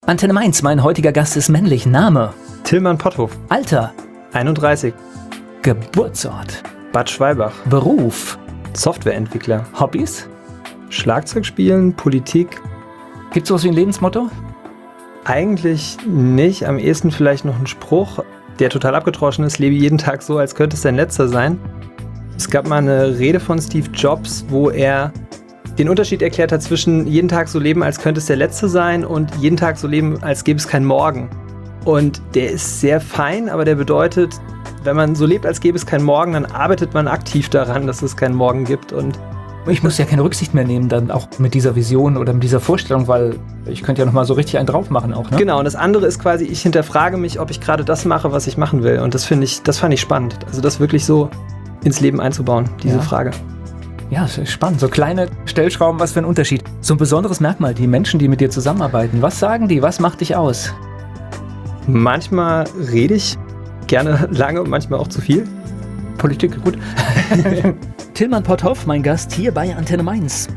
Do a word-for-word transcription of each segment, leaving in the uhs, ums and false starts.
Antenne Mainz, mein heutiger Gast ist männlich. Name? Tillmann Potthof. Alter? einunddreißig. Geburtsort? Bad Schwalbach. Beruf? Softwareentwickler. Hobbys? Schlagzeug spielen, Politik. Gibt's sowas wie ein Lebensmotto? Eigentlich nicht. Am ehesten vielleicht noch ein Spruch, der total abgetroschen ist. Lebe jeden Tag so, als könnte es dein letzter sein. Es gab mal eine Rede von Steve Jobs, wo er den Unterschied erklärt hat zwischen jeden Tag so leben, als könnte es der letzte sein und jeden Tag so leben, als gäbe es keinen Morgen. Und der ist sehr fein, aber der bedeutet, wenn man so lebt, als gäbe es keinen Morgen, dann arbeitet man aktiv daran, dass es keinen Morgen gibt. Und ich muss ja keine Rücksicht mehr nehmen, dann auch mit dieser Vision oder mit dieser Vorstellung, weil ich könnte ja nochmal so richtig einen drauf machen auch, ne? Genau, und das andere ist quasi, ich hinterfrage mich, ob ich gerade das mache, was ich machen will. Und das finde ich, das fand ich spannend. Also das wirklich so ins Leben einzubauen, diese Ja. Frage. Ja, das ist spannend. So kleine Stellschrauben, was für ein Unterschied. So ein besonderes Merkmal, die Menschen, die mit dir zusammenarbeiten. Was sagen die? Was macht dich aus? Manchmal rede ich gerne lange und manchmal auch zu viel. Politik, gut. Tillmann Potthof, mein Gast hier bei Antenne Mainz.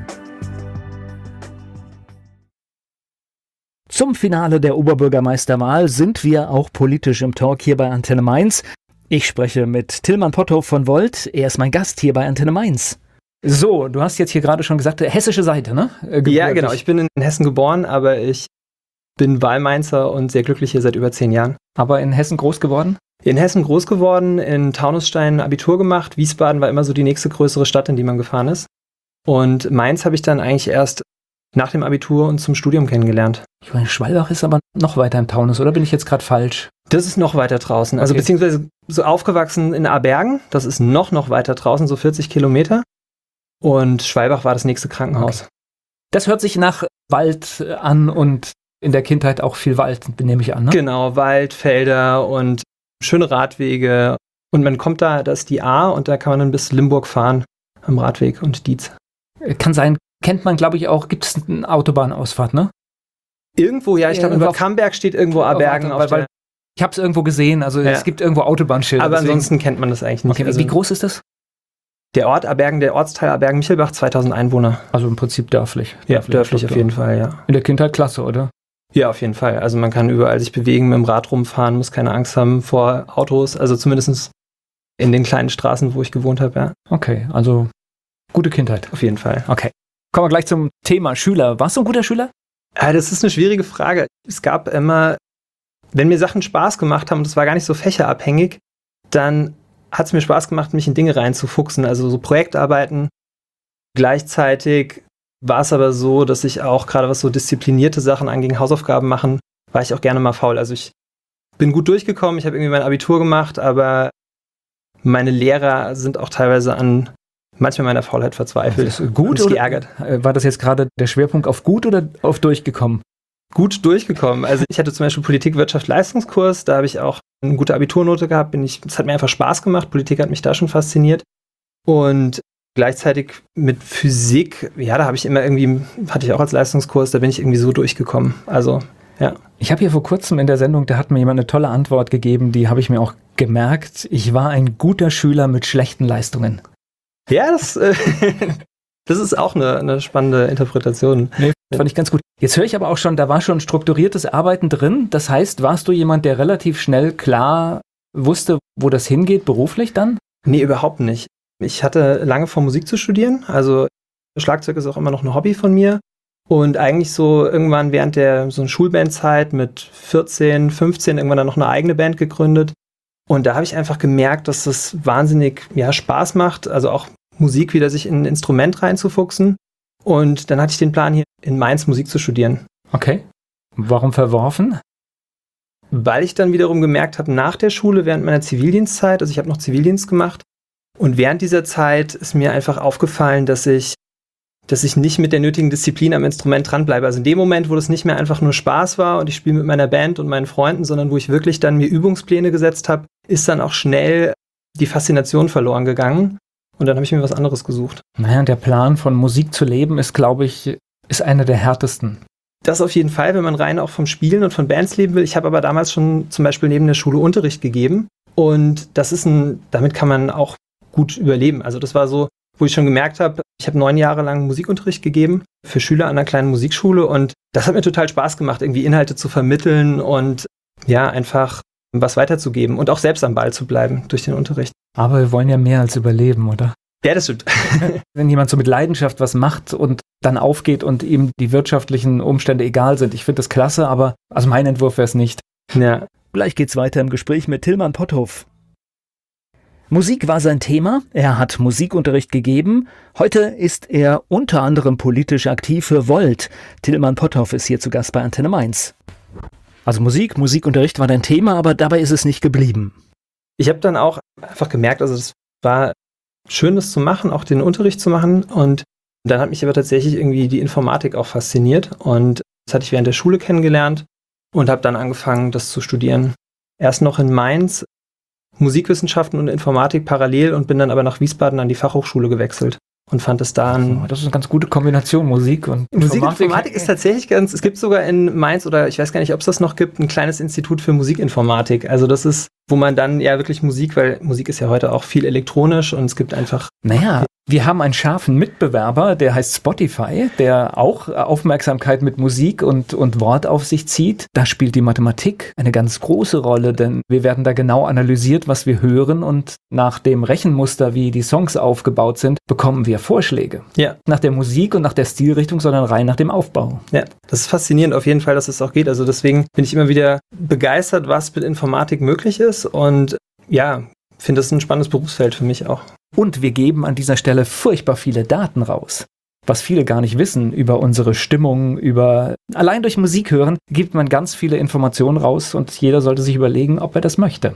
Zum Finale der Oberbürgermeisterwahl sind wir auch politisch im Talk hier bei Antenne Mainz. Ich spreche mit Tillmann Potthof von Volt. Er ist mein Gast hier bei Antenne Mainz. So, du hast jetzt hier gerade schon gesagt, hessische Seite, ne? Äh, Ja, genau. Ich bin in Hessen geboren, aber ich bin Wahlmainzer und sehr glücklich hier seit über zehn Jahren. Aber in Hessen groß geworden? In Hessen groß geworden, in Taunusstein Abitur gemacht. Wiesbaden war immer so die nächste größere Stadt, in die man gefahren ist. Und Mainz habe ich dann eigentlich erst nach dem Abitur und zum Studium kennengelernt. Ich meine, Schwalbach ist aber noch weiter im Taunus, oder bin ich jetzt gerade falsch? Das ist noch weiter draußen. Also Okay. beziehungsweise so aufgewachsen in Abergen. Das ist noch, noch weiter draußen, so vierzig Kilometer. Und Schwalbach war das nächste Krankenhaus. Okay. Das hört sich nach Wald an und in der Kindheit auch viel Wald, nehme ich an, ne? Genau, Wald, Felder und schöne Radwege. Und man kommt da, da ist die A und da kann man dann bis Limburg fahren am Radweg und Dietz. Kann sein, kennt man, glaube ich, auch, gibt es eine Autobahnausfahrt, ne? Irgendwo, ja, ich glaube, in Ja, Bad Camberg steht irgendwo Abergen. weil, Auf weil, der, ich habe es irgendwo gesehen, also Ja. es gibt irgendwo Autobahnschilder. aber deswegen- ansonsten kennt man das eigentlich nicht. Okay, also wie groß ist das? der Ort Abergen, der Ortsteil Abergen-Michelbach, zweitausend Einwohner. Also im Prinzip dörflich. Ja, dörflich auf jeden Fall, ja. In der Kindheit klasse, oder? Ja, auf jeden Fall. Also man kann überall sich bewegen, mit dem Rad rumfahren, muss keine Angst haben vor Autos. Also zumindest in den kleinen Straßen, wo ich gewohnt habe, ja. Okay, also gute Kindheit. Auf jeden Fall. Okay. Kommen wir gleich zum Thema Schüler. Warst du ein guter Schüler? Ja, das ist eine schwierige Frage. Es gab immer, wenn mir Sachen Spaß gemacht haben, und das war gar nicht so fächerabhängig, dann hat es mir Spaß gemacht, mich in Dinge reinzufuchsen, also so Projektarbeiten. Gleichzeitig war es aber so, dass ich auch, gerade was so disziplinierte Sachen anging, Hausaufgaben machen, war ich auch gerne mal faul. Also ich bin gut durchgekommen, ich habe irgendwie mein Abitur gemacht, aber meine Lehrer sind auch teilweise an manchmal meiner Faulheit verzweifelt. Das ist gut und sich oder- geärgert. Äh, War das jetzt gerade der Schwerpunkt auf gut oder auf durchgekommen? Gut durchgekommen. Also ich hatte zum Beispiel Politik, Wirtschaft, Leistungskurs, da habe ich auch eine gute Abiturnote gehabt, bin ich, es hat mir einfach Spaß gemacht, Politik hat mich da schon fasziniert und gleichzeitig mit Physik, ja, da habe ich immer irgendwie, hatte ich auch als Leistungskurs, da bin ich irgendwie so durchgekommen, also ja. Ich habe hier vor kurzem in der Sendung, da hat mir jemand eine tolle Antwort gegeben, die habe ich mir auch gemerkt. Ich war ein guter Schüler mit schlechten Leistungen. Ja, das, äh, das ist auch eine, eine spannende Interpretation. Nee, fand ich ganz gut. Jetzt höre ich aber auch schon, da war schon strukturiertes Arbeiten drin. Das heißt, warst du jemand, der relativ schnell klar wusste, wo das hingeht, beruflich dann? Nee, überhaupt nicht. Ich hatte lange vor, Musik zu studieren. Also Schlagzeug ist auch immer noch ein Hobby von mir. Und eigentlich so irgendwann während der so einer Schulbandzeit mit vierzehn, fünfzehn irgendwann dann noch eine eigene Band gegründet. Und da habe ich einfach gemerkt, dass das wahnsinnig ja, Spaß macht. Also auch Musik wieder sich in ein Instrument reinzufuchsen. Und dann hatte ich den Plan, hier in Mainz Musik zu studieren. Okay. Warum verworfen? Weil ich dann wiederum gemerkt habe, nach der Schule, während meiner Zivildienstzeit, also ich habe noch Zivildienst gemacht, und während dieser Zeit ist mir einfach aufgefallen, dass ich, dass ich nicht mit der nötigen Disziplin am Instrument dranbleibe. Also in dem Moment, wo das nicht mehr einfach nur Spaß war und ich spiele mit meiner Band und meinen Freunden, sondern wo ich wirklich dann mir Übungspläne gesetzt habe, ist dann auch schnell die Faszination verloren gegangen. Und dann habe ich mir was anderes gesucht. Naja, der Plan von Musik zu leben ist, glaube ich, ist einer der härtesten. Das auf jeden Fall, wenn man rein auch vom Spielen und von Bands leben will. Ich habe aber damals schon zum Beispiel neben der Schule Unterricht gegeben. Und das ist ein, damit kann man auch gut überleben. Also das war so, wo ich schon gemerkt habe, ich habe neun Jahre lang Musikunterricht gegeben für Schüler an einer kleinen Musikschule und das hat mir total Spaß gemacht, irgendwie Inhalte zu vermitteln und ja, einfach was weiterzugeben und auch selbst am Ball zu bleiben durch den Unterricht. Aber wir wollen ja mehr als überleben, oder? Ja, das stimmt. Wenn jemand so mit Leidenschaft was macht und dann aufgeht und ihm die wirtschaftlichen Umstände egal sind, ich finde das klasse, aber also mein Entwurf wäre es nicht. Ja. Gleich geht's weiter im Gespräch mit Tilman Potthoff. Musik war sein Thema, er hat Musikunterricht gegeben. Heute ist er unter anderem politisch aktiv für Volt. Tilman Potthoff ist hier zu Gast bei Antenne Mainz. Also Musik, Musikunterricht war dein Thema, aber dabei ist es nicht geblieben. Ich habe dann auch einfach gemerkt, also es war schön, das zu machen, auch den Unterricht zu machen. Und dann hat mich aber tatsächlich irgendwie die Informatik auch fasziniert. Und das hatte ich während der Schule kennengelernt und habe dann angefangen, das zu studieren. Erst noch in Mainz, Musikwissenschaften und Informatik parallel und bin dann aber nach Wiesbaden an die Fachhochschule gewechselt und fand es da ein... Das ist eine ganz gute Kombination, Musik und Informatik. Musik und Informatik ist tatsächlich ganz... Es gibt sogar in Mainz, oder ich weiß gar nicht, ob es das noch gibt, ein kleines Institut für Musikinformatik. Also das ist, wo man dann ja wirklich Musik, weil Musik ist ja heute auch viel elektronisch und es gibt einfach... Naja, wir haben einen scharfen Mitbewerber, der heißt Spotify, der auch Aufmerksamkeit mit Musik und, und Wort auf sich zieht. Da spielt die Mathematik eine ganz große Rolle, denn wir werden da genau analysiert, was wir hören und nach dem Rechenmuster, wie die Songs aufgebaut sind, bekommen wir Vorschläge. Ja. Nach der Musik und nach der Stilrichtung, sondern rein nach dem Aufbau. Ja, das ist faszinierend auf jeden Fall, dass es auch geht. Also deswegen bin ich immer wieder begeistert, was mit Informatik möglich ist und ja, finde das ein spannendes Berufsfeld für mich auch. Und wir geben an dieser Stelle furchtbar viele Daten raus. Was viele gar nicht wissen über unsere Stimmung, über allein durch Musik hören, gibt man ganz viele Informationen raus und jeder sollte sich überlegen, ob er das möchte.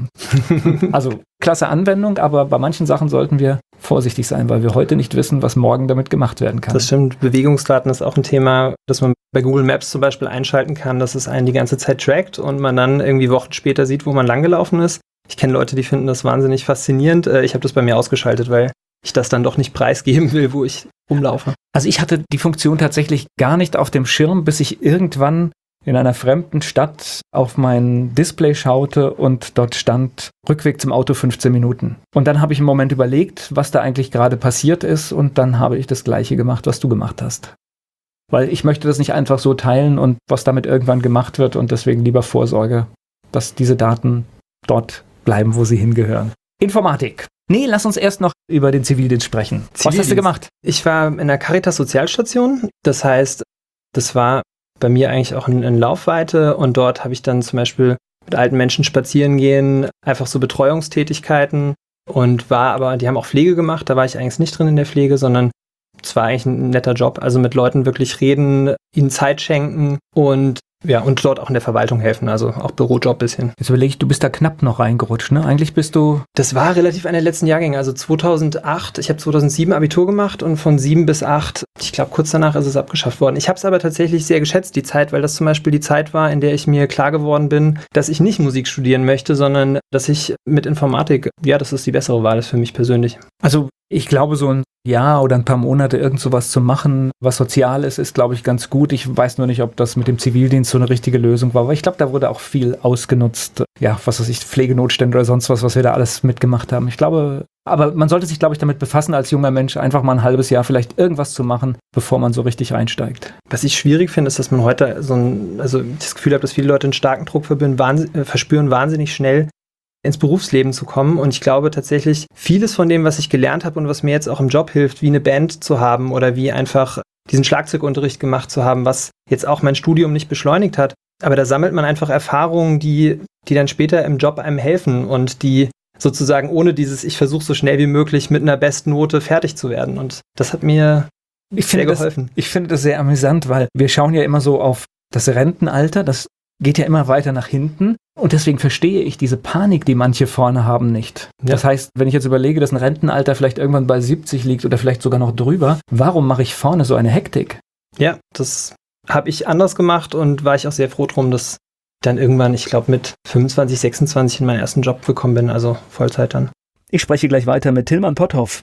Also klasse Anwendung, aber bei manchen Sachen sollten wir vorsichtig sein, weil wir heute nicht wissen, was morgen damit gemacht werden kann. Das stimmt. Bewegungsdaten ist auch ein Thema, das man bei Google Maps zum Beispiel einschalten kann, dass es einen die ganze Zeit trackt und man dann irgendwie Wochen später sieht, wo man langgelaufen ist. Ich kenne Leute, die finden das wahnsinnig faszinierend. Ich habe das bei mir ausgeschaltet, weil ich das dann doch nicht preisgeben will, wo ich rumlaufe. Also ich hatte die Funktion tatsächlich gar nicht auf dem Schirm, bis ich irgendwann in einer fremden Stadt auf mein Display schaute und dort stand Rückweg zum Auto fünfzehn Minuten. Und dann habe ich einen Moment überlegt, was da eigentlich gerade passiert ist und dann habe ich das Gleiche gemacht, was du gemacht hast. Weil ich möchte das nicht einfach so teilen und was damit irgendwann gemacht wird und deswegen lieber Vorsorge, dass diese Daten dort bleiben, wo sie hingehören. Informatik. Nee, lass uns erst noch über den Zivildienst sprechen. Zivildienst. Was hast du gemacht? Ich war in der Caritas Sozialstation. Das heißt, das war bei mir eigentlich auch in, in Laufweite. Und dort habe ich dann zum Beispiel mit alten Menschen spazieren gehen, einfach so Betreuungstätigkeiten. Und war aber, die haben auch Pflege gemacht. Da war ich eigentlich nicht drin in der Pflege, sondern es war eigentlich ein netter Job. Also mit Leuten wirklich reden, ihnen Zeit schenken und ja, und dort auch in der Verwaltung helfen, also auch Bürojob bisschen. Jetzt überlege ich, du bist da knapp noch reingerutscht, ne? Eigentlich bist du... Das war relativ einer der letzten Jahrgänge, also zweitausendacht, ich habe zweitausendsieben Abitur gemacht und von sieben bis acht, ich glaube kurz danach ist es abgeschafft worden. Ich habe es aber tatsächlich sehr geschätzt, die Zeit, weil das zum Beispiel die Zeit war, in der ich mir klar geworden bin, dass ich nicht Musik studieren möchte, sondern dass ich mit Informatik, ja, das ist die bessere Wahl ist für mich persönlich. Also ich glaube, so ein Jahr oder ein paar Monate irgend sowas zu machen, was sozial ist, ist, glaube ich, ganz gut. Ich weiß nur nicht, ob das mit dem Zivildienst so eine richtige Lösung war, aber ich glaube, da wurde auch viel ausgenutzt. Ja, was weiß ich, Pflegenotstände oder sonst was, was wir da alles mitgemacht haben. Ich glaube, aber man sollte sich, glaube ich, damit befassen, als junger Mensch einfach mal ein halbes Jahr vielleicht irgendwas zu machen, bevor man so richtig reinsteigt. Was ich schwierig finde, ist, dass man heute so ein, also ich das Gefühl habe, dass viele Leute einen starken Druck verspüren, wahnsinn, äh, verspüren wahnsinnig schnell ins Berufsleben zu kommen. Und ich glaube tatsächlich, vieles von dem, was ich gelernt habe und was mir jetzt auch im Job hilft, wie eine Band zu haben oder wie einfach diesen Schlagzeugunterricht gemacht zu haben, was jetzt auch mein Studium nicht beschleunigt hat. Aber da sammelt man einfach Erfahrungen, die, die dann später im Job einem helfen und die sozusagen ohne dieses, ich versuche so schnell wie möglich mit einer Bestnote fertig zu werden. Und das hat mir ich sehr finde geholfen. Das, ich finde das sehr amüsant, weil wir schauen ja immer so auf das Rentenalter, das geht ja immer weiter nach hinten. Und deswegen verstehe ich diese Panik, die manche vorne haben, nicht. Ja. Das heißt, wenn ich jetzt überlege, dass ein Rentenalter vielleicht irgendwann bei siebzig liegt oder vielleicht sogar noch drüber, warum mache ich vorne so eine Hektik? Ja, das habe ich anders gemacht und war ich auch sehr froh drum, dass dann irgendwann, ich glaube, mit fünfundzwanzig, sechsundzwanzig in meinen ersten Job gekommen bin, also Vollzeit dann. Ich spreche gleich weiter mit Tilman Potthoff.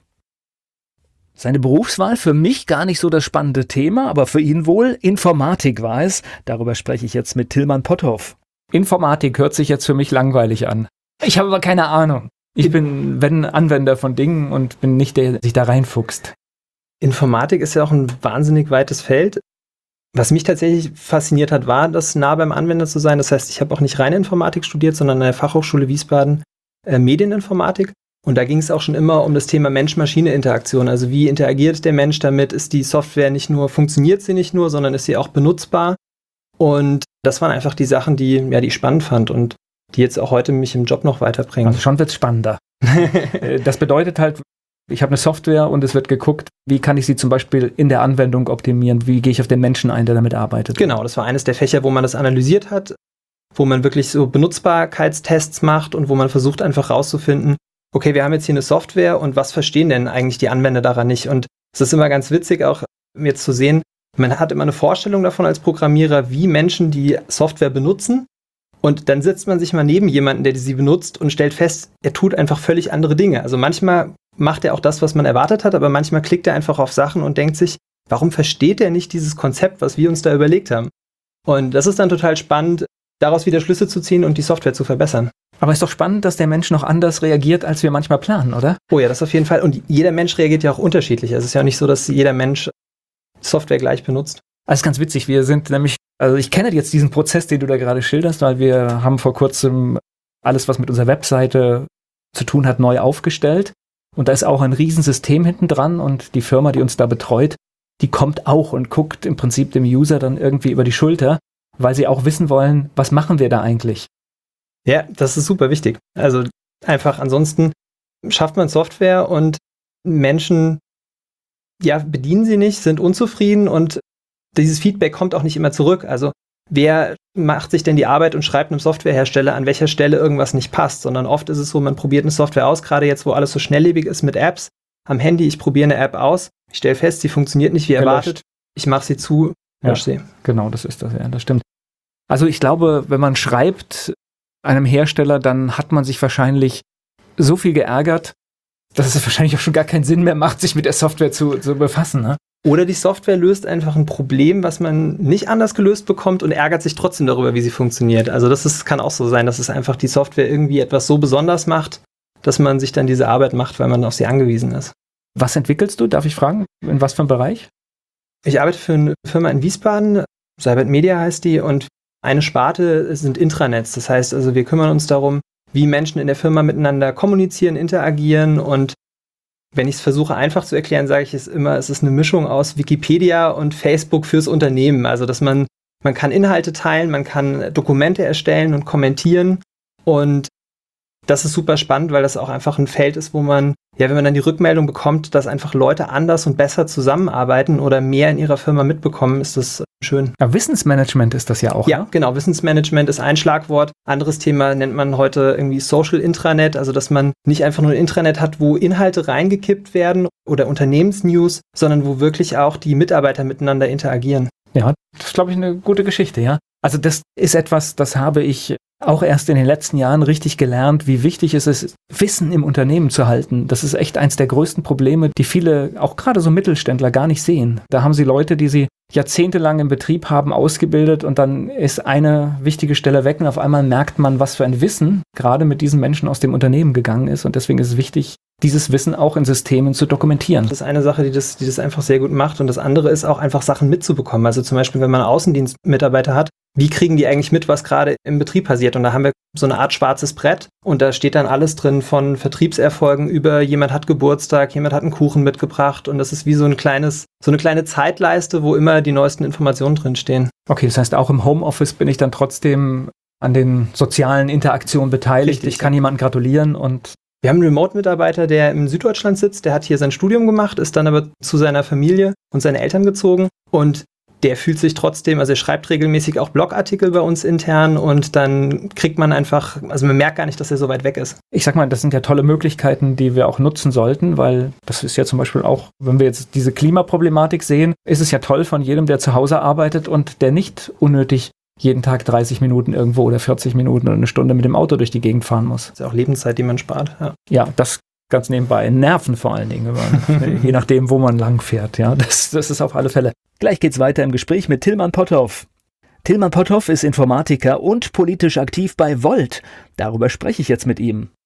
Seine Berufswahl für mich gar nicht so das spannende Thema, aber für ihn wohl. Informatik war es. Darüber spreche ich jetzt mit Tilman Potthoff. Informatik hört sich jetzt für mich langweilig an. Ich habe aber keine Ahnung. Ich bin, wenn, Anwender von Dingen und bin nicht der, der sich da reinfuchst. Informatik ist ja auch ein wahnsinnig weites Feld. Was mich tatsächlich fasziniert hat, war, das nah beim Anwender zu sein. Das heißt, ich habe auch nicht reine Informatik studiert, sondern an der Fachhochschule Wiesbaden äh, Medieninformatik. Und da ging es auch schon immer um das Thema Mensch-Maschine-Interaktion. Also wie interagiert der Mensch damit? Ist die Software nicht nur, funktioniert sie nicht nur, sondern ist sie auch benutzbar? Und das waren einfach die Sachen, die, ja, die ich spannend fand und die jetzt auch heute mich im Job noch weiterbringen. Also schon wird es spannender. Das bedeutet halt, ich habe eine Software und es wird geguckt, wie kann ich sie zum Beispiel in der Anwendung optimieren, wie gehe ich auf den Menschen ein, der damit arbeitet. Genau, das war eines der Fächer, wo man das analysiert hat, wo man wirklich so Benutzbarkeitstests macht und wo man versucht einfach rauszufinden, okay, wir haben jetzt hier eine Software und was verstehen denn eigentlich die Anwender daran nicht? Und es ist immer ganz witzig auch jetzt zu sehen, man hat immer eine Vorstellung davon als Programmierer, wie Menschen die Software benutzen. Und dann setzt man sich mal neben jemanden, der sie benutzt und stellt fest, er tut einfach völlig andere Dinge. Also manchmal macht er auch das, was man erwartet hat, aber manchmal klickt er einfach auf Sachen und denkt sich, warum versteht er nicht dieses Konzept, was wir uns da überlegt haben? Und das ist dann total spannend, daraus wieder Schlüsse zu ziehen und die Software zu verbessern. Aber ist doch spannend, dass der Mensch noch anders reagiert, als wir manchmal planen, oder? Oh ja, das auf jeden Fall. Und jeder Mensch reagiert ja auch unterschiedlich. Es ist ja nicht so, dass jeder Mensch Software gleich benutzt. Das ist ganz witzig. Wir sind nämlich, also ich kenne jetzt diesen Prozess, den du da gerade schilderst, weil wir haben vor kurzem alles, was mit unserer Webseite zu tun hat, neu aufgestellt. Und da ist auch ein Riesensystem hinten dran und die Firma, die uns da betreut, die kommt auch und guckt im Prinzip dem User dann irgendwie über die Schulter, weil sie auch wissen wollen, was machen wir da eigentlich? Ja, das ist super wichtig. Also einfach ansonsten schafft man Software und Menschen, ja, bedienen sie nicht, sind unzufrieden und dieses Feedback kommt auch nicht immer zurück. Also wer macht sich denn die Arbeit und schreibt einem Softwarehersteller, an welcher Stelle irgendwas nicht passt, sondern oft ist es so, man probiert eine Software aus, gerade jetzt, wo alles so schnelllebig ist mit Apps. Am Handy, ich probiere eine App aus, ich stelle fest, sie funktioniert nicht wie erwartet, ich mache sie zu, lösche sie. Genau, das ist das, ja, das stimmt. Also ich glaube, wenn man schreibt einem Hersteller, dann hat man sich wahrscheinlich so viel geärgert, dass es wahrscheinlich auch schon gar keinen Sinn mehr macht, sich mit der Software zu, zu befassen, ne? Oder die Software löst einfach ein Problem, was man nicht anders gelöst bekommt und ärgert sich trotzdem darüber, wie sie funktioniert. Also das ist, kann auch so sein, dass es einfach die Software irgendwie etwas so besonders macht, dass man sich dann diese Arbeit macht, weil man auf sie angewiesen ist. Was entwickelst du? Darf ich fragen? In was für einem Bereich? Ich arbeite für eine Firma in Wiesbaden, Cybert Media heißt die, und eine Sparte sind Intranets. Das heißt also, wir kümmern uns darum, wie Menschen in der Firma miteinander kommunizieren, interagieren. Und wenn ich es versuche einfach zu erklären, sage ich es immer, es ist eine Mischung aus Wikipedia und Facebook fürs Unternehmen. Also dass man, man kann Inhalte teilen, man kann Dokumente erstellen und kommentieren. Und das ist super spannend, weil das auch einfach ein Feld ist, wo man, ja, wenn man dann die Rückmeldung bekommt, dass einfach Leute anders und besser zusammenarbeiten oder mehr in ihrer Firma mitbekommen, ist das schön. Ja, Wissensmanagement ist das ja auch. Ja, ne? Genau. Wissensmanagement ist ein Schlagwort. Anderes Thema nennt man heute irgendwie Social Intranet, also dass man nicht einfach nur ein Intranet hat, wo Inhalte reingekippt werden oder Unternehmensnews, sondern wo wirklich auch die Mitarbeiter miteinander interagieren. Ja, das ist, glaube ich, eine gute Geschichte, ja. Also das ist etwas, das habe ich auch erst in den letzten Jahren richtig gelernt, wie wichtig es ist, Wissen im Unternehmen zu halten. Das ist echt eins der größten Probleme, die viele, auch gerade so Mittelständler, gar nicht sehen. Da haben sie Leute, die sie jahrzehntelang im Betrieb haben, ausgebildet und dann ist eine wichtige Stelle weg und auf einmal merkt man, was für ein Wissen gerade mit diesen Menschen aus dem Unternehmen gegangen ist. Und deswegen ist es wichtig, dieses Wissen auch in Systemen zu dokumentieren. Das ist eine Sache, die das, die das einfach sehr gut macht. Und das andere ist auch einfach Sachen mitzubekommen. Also zum Beispiel, wenn man Außendienstmitarbeiter hat, wie kriegen die eigentlich mit, was gerade im Betrieb passiert? Und da haben wir so eine Art schwarzes Brett und da steht dann alles drin von Vertriebserfolgen über jemand hat Geburtstag, jemand hat einen Kuchen mitgebracht und das ist wie so ein kleines, so eine kleine Zeitleiste, wo immer die neuesten Informationen drin stehen. Okay, das heißt, auch im Homeoffice bin ich dann trotzdem an den sozialen Interaktionen beteiligt. Richtig, ich kann jemandem gratulieren und wir haben einen Remote-Mitarbeiter, der in Süddeutschland sitzt, der hat hier sein Studium gemacht, ist dann aber zu seiner Familie und seinen Eltern gezogen und der fühlt sich trotzdem, also er schreibt regelmäßig auch Blogartikel bei uns intern und dann kriegt man einfach, also man merkt gar nicht, dass er so weit weg ist. Ich sag mal, das sind ja tolle Möglichkeiten, die wir auch nutzen sollten, weil das ist ja zum Beispiel auch, wenn wir jetzt diese Klimaproblematik sehen, ist es ja toll von jedem, der zu Hause arbeitet und der nicht unnötig jeden Tag dreißig Minuten irgendwo oder vierzig Minuten oder eine Stunde mit dem Auto durch die Gegend fahren muss. Das ist ja auch Lebenszeit, die man spart. Ja, ja das ganz nebenbei. Nerven vor allen Dingen, wenn man, je nachdem, wo man lang fährt. Ja, das, das ist auf alle Fälle. Gleich geht's weiter im Gespräch mit Tilman Potthoff. Tilman Potthoff ist Informatiker und politisch aktiv bei Volt. Darüber spreche ich jetzt mit ihm.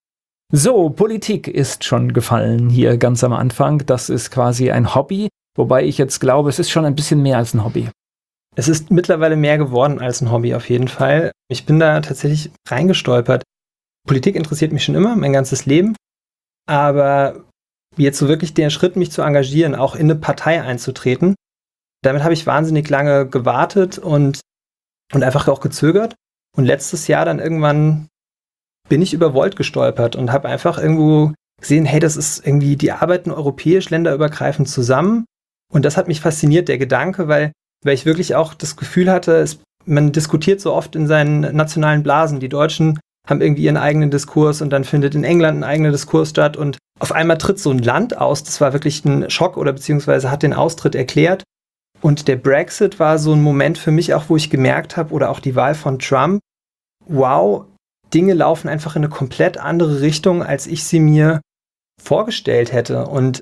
So, Politik ist schon gefallen hier ganz am Anfang. Das ist quasi ein Hobby, wobei ich jetzt glaube, es ist schon ein bisschen mehr als ein Hobby. Es ist mittlerweile mehr geworden als ein Hobby auf jeden Fall. Ich bin da tatsächlich reingestolpert. Politik interessiert mich schon immer, mein ganzes Leben. Aber jetzt so wirklich den Schritt, mich zu engagieren, auch in eine Partei einzutreten, damit habe ich wahnsinnig lange gewartet und, und einfach auch gezögert. Und letztes Jahr dann irgendwann bin ich über Volt gestolpert und habe einfach irgendwo gesehen, hey, das ist irgendwie, die arbeiten europäisch, länderübergreifend zusammen. Und das hat mich fasziniert, der Gedanke, weil, weil ich wirklich auch das Gefühl hatte, es, man diskutiert so oft in seinen nationalen Blasen. Die Deutschen haben irgendwie ihren eigenen Diskurs und dann findet in England ein eigener Diskurs statt und auf einmal tritt so ein Land aus. Das war wirklich ein Schock oder beziehungsweise hat den Austritt erklärt. Und der Brexit war so ein Moment für mich auch, wo ich gemerkt habe, oder auch die Wahl von Trump, wow, Dinge laufen einfach in eine komplett andere Richtung, als ich sie mir vorgestellt hätte. Und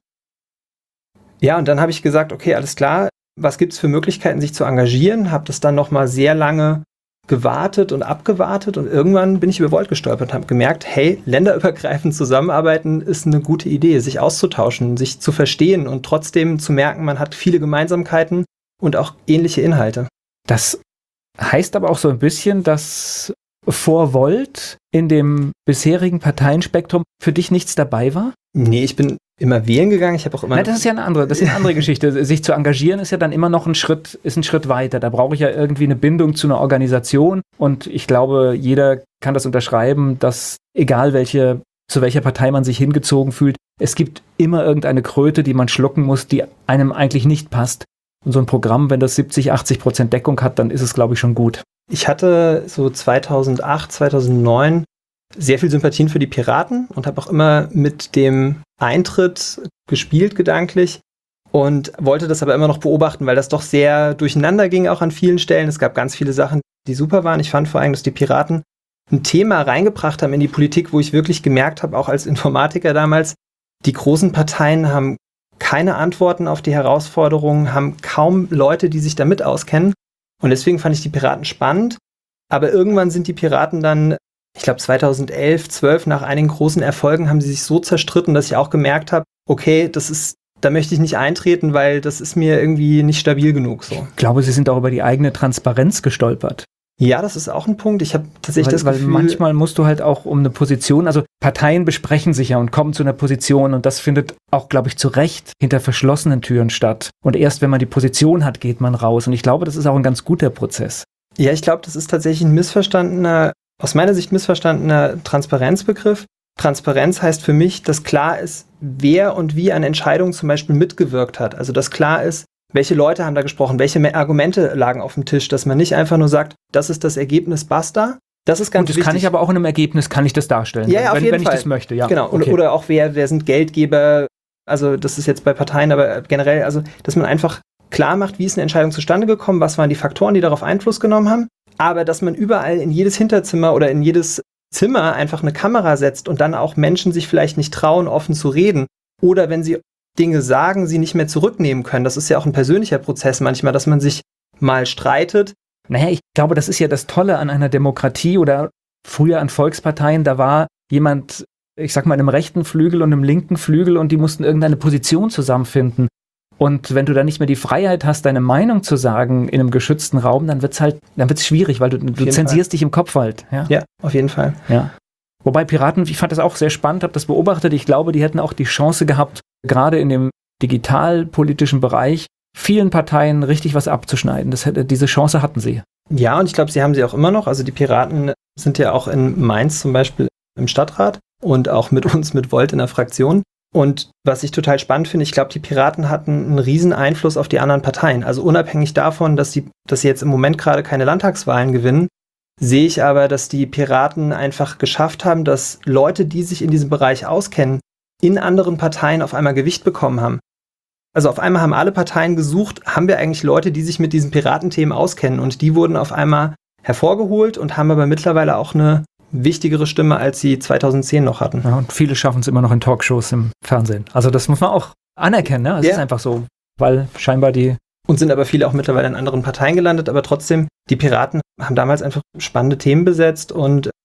ja, und dann habe ich gesagt, okay, alles klar, was gibt es für Möglichkeiten, sich zu engagieren? Habe das dann nochmal sehr lange gewartet und abgewartet und irgendwann bin ich über Volt gestolpert und habe gemerkt, hey, länderübergreifend zusammenarbeiten ist eine gute Idee, sich auszutauschen, sich zu verstehen und trotzdem zu merken, man hat viele Gemeinsamkeiten und auch ähnliche Inhalte. Das heißt aber auch so ein bisschen, dass vor Volt in dem bisherigen Parteienspektrum für dich nichts dabei war? Nee, ich bin immer wählen gegangen. Ich habe auch immer. Nein, das ist ja eine andere, das ist eine andere Geschichte. Sich zu engagieren ist ja dann immer noch ein Schritt, ist ein Schritt weiter. Da brauche ich ja irgendwie eine Bindung zu einer Organisation. Und ich glaube, jeder kann das unterschreiben, dass egal welche, zu welcher Partei man sich hingezogen fühlt, es gibt immer irgendeine Kröte, die man schlucken muss, die einem eigentlich nicht passt. Und so ein Programm, wenn das siebzig, achtzig Prozent Deckung hat, dann ist es, glaube ich, schon gut. Ich hatte so zweitausendacht, zweitausendneun sehr viel Sympathien für die Piraten und habe auch immer mit dem Eintritt gespielt gedanklich und wollte das aber immer noch beobachten, weil das doch sehr durcheinander ging auch an vielen Stellen. Es gab ganz viele Sachen, die super waren. Ich fand vor allem, dass die Piraten ein Thema reingebracht haben in die Politik, wo ich wirklich gemerkt habe, auch als Informatiker damals, die großen Parteien haben keine Antworten auf die Herausforderungen, haben kaum Leute, die sich damit auskennen. Und deswegen fand ich die Piraten spannend. Aber irgendwann sind die Piraten dann, ich glaube zweitausendelf, zwölf, nach einigen großen Erfolgen haben sie sich so zerstritten, dass ich auch gemerkt habe, okay, das ist, da möchte ich nicht eintreten, weil das ist mir irgendwie nicht stabil genug so. Ich glaube, sie sind auch über die eigene Transparenz gestolpert. Ja, das ist auch ein Punkt. Ich habe tatsächlich weil, das Gefühl... Weil manchmal musst du halt auch um eine Position, also Parteien besprechen sich ja und kommen zu einer Position und das findet auch, glaube ich, zu Recht hinter verschlossenen Türen statt. Und erst wenn man die Position hat, geht man raus. Und ich glaube, das ist auch ein ganz guter Prozess. Ja, ich glaube, das ist tatsächlich ein missverstandener, aus meiner Sicht missverstandener Transparenzbegriff. Transparenz heißt für mich, dass klar ist, wer und wie an Entscheidungen zum Beispiel mitgewirkt hat. Also dass klar ist, welche Leute haben da gesprochen, welche Argumente lagen auf dem Tisch, dass man nicht einfach nur sagt, das ist das Ergebnis, basta. Das ist ganz und das wichtig. Kann ich aber auch in einem Ergebnis, kann ich das darstellen, ja, ja, wenn, auf jeden wenn ich Fall. das möchte. Ja. Genau, okay. Oder auch wer, wer sind Geldgeber, also das ist jetzt bei Parteien, aber generell, also dass man einfach klar macht, wie ist eine Entscheidung zustande gekommen, was waren die Faktoren, die darauf Einfluss genommen haben, aber dass man überall in jedes Hinterzimmer oder in jedes Zimmer einfach eine Kamera setzt und dann auch Menschen sich vielleicht nicht trauen, offen zu reden oder wenn sie Dinge sagen, sie nicht mehr zurücknehmen können. Das ist ja auch ein persönlicher Prozess manchmal, dass man sich mal streitet. Naja, ich glaube, das ist ja das Tolle an einer Demokratie oder früher an Volksparteien. Da war jemand, ich sag mal, in einem rechten Flügel und einem linken Flügel und die mussten irgendeine Position zusammenfinden. Und wenn du dann nicht mehr die Freiheit hast, deine Meinung zu sagen in einem geschützten Raum, dann wird's halt, dann wird's schwierig, weil du, du zensierst Fall. dich im Kopf halt. Ja? ja, auf jeden Fall. Ja. Wobei Piraten, ich fand das auch sehr spannend, habe das beobachtet. Ich glaube, die hätten auch die Chance gehabt, gerade in dem digitalpolitischen Bereich, vielen Parteien richtig was abzuschneiden. Das hätte, diese Chance hatten sie. Ja, und ich glaube, sie haben sie auch immer noch. Also die Piraten sind ja auch in Mainz zum Beispiel im Stadtrat und auch mit uns, mit Volt in der Fraktion. Und was ich total spannend finde, ich glaube, die Piraten hatten einen riesen Einfluss auf die anderen Parteien. Also unabhängig davon, dass, die, dass sie jetzt im Moment gerade keine Landtagswahlen gewinnen, sehe ich aber, dass die Piraten einfach geschafft haben, dass Leute, die sich in diesem Bereich auskennen, in anderen Parteien auf einmal Gewicht bekommen haben. Also auf einmal haben alle Parteien gesucht, haben wir eigentlich Leute, die sich mit diesen Piratenthemen auskennen und die wurden auf einmal hervorgeholt und haben aber mittlerweile auch eine wichtigere Stimme, als sie zweitausendzehn noch hatten. Ja, und viele schaffen es immer noch in Talkshows im Fernsehen. Also das muss man auch anerkennen, ne? Es ja. ist einfach so, weil scheinbar die... Und sind aber viele auch mittlerweile in anderen Parteien gelandet, aber trotzdem, die Piraten haben damals einfach spannende Themen besetzt und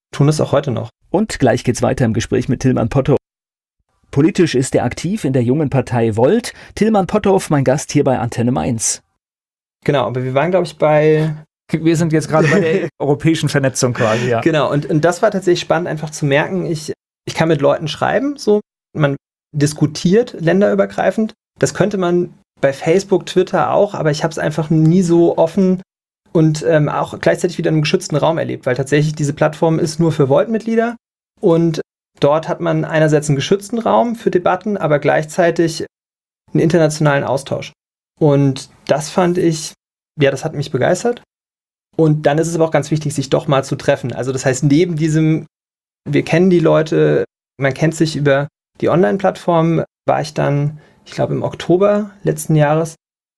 tun es auch heute noch. Und gleich geht's weiter im Gespräch mit Tilman Potthoff. Politisch ist er aktiv in der jungen Partei Volt. Tilman Potthoff, mein Gast hier bei Antenne Mainz. Genau, aber wir waren, glaube ich, bei... Wir sind jetzt gerade bei der europäischen Vernetzung quasi, ja. Genau, und, und das war tatsächlich spannend, einfach zu merken, ich, ich kann mit Leuten schreiben, so, man diskutiert länderübergreifend. Das könnte man bei Facebook, Twitter auch, aber ich habe es einfach nie so offen und ähm, auch gleichzeitig wieder in einem geschützten Raum erlebt, weil tatsächlich diese Plattform ist nur für Volt-Mitglieder und dort hat man einerseits einen geschützten Raum für Debatten, aber gleichzeitig einen internationalen Austausch. Und das fand ich, ja, das hat mich begeistert. Und dann ist es aber auch ganz wichtig, sich doch mal zu treffen. Also das heißt, neben diesem, wir kennen die Leute, man kennt sich über die Online-Plattform, war ich dann, ich glaube im Oktober letzten Jahres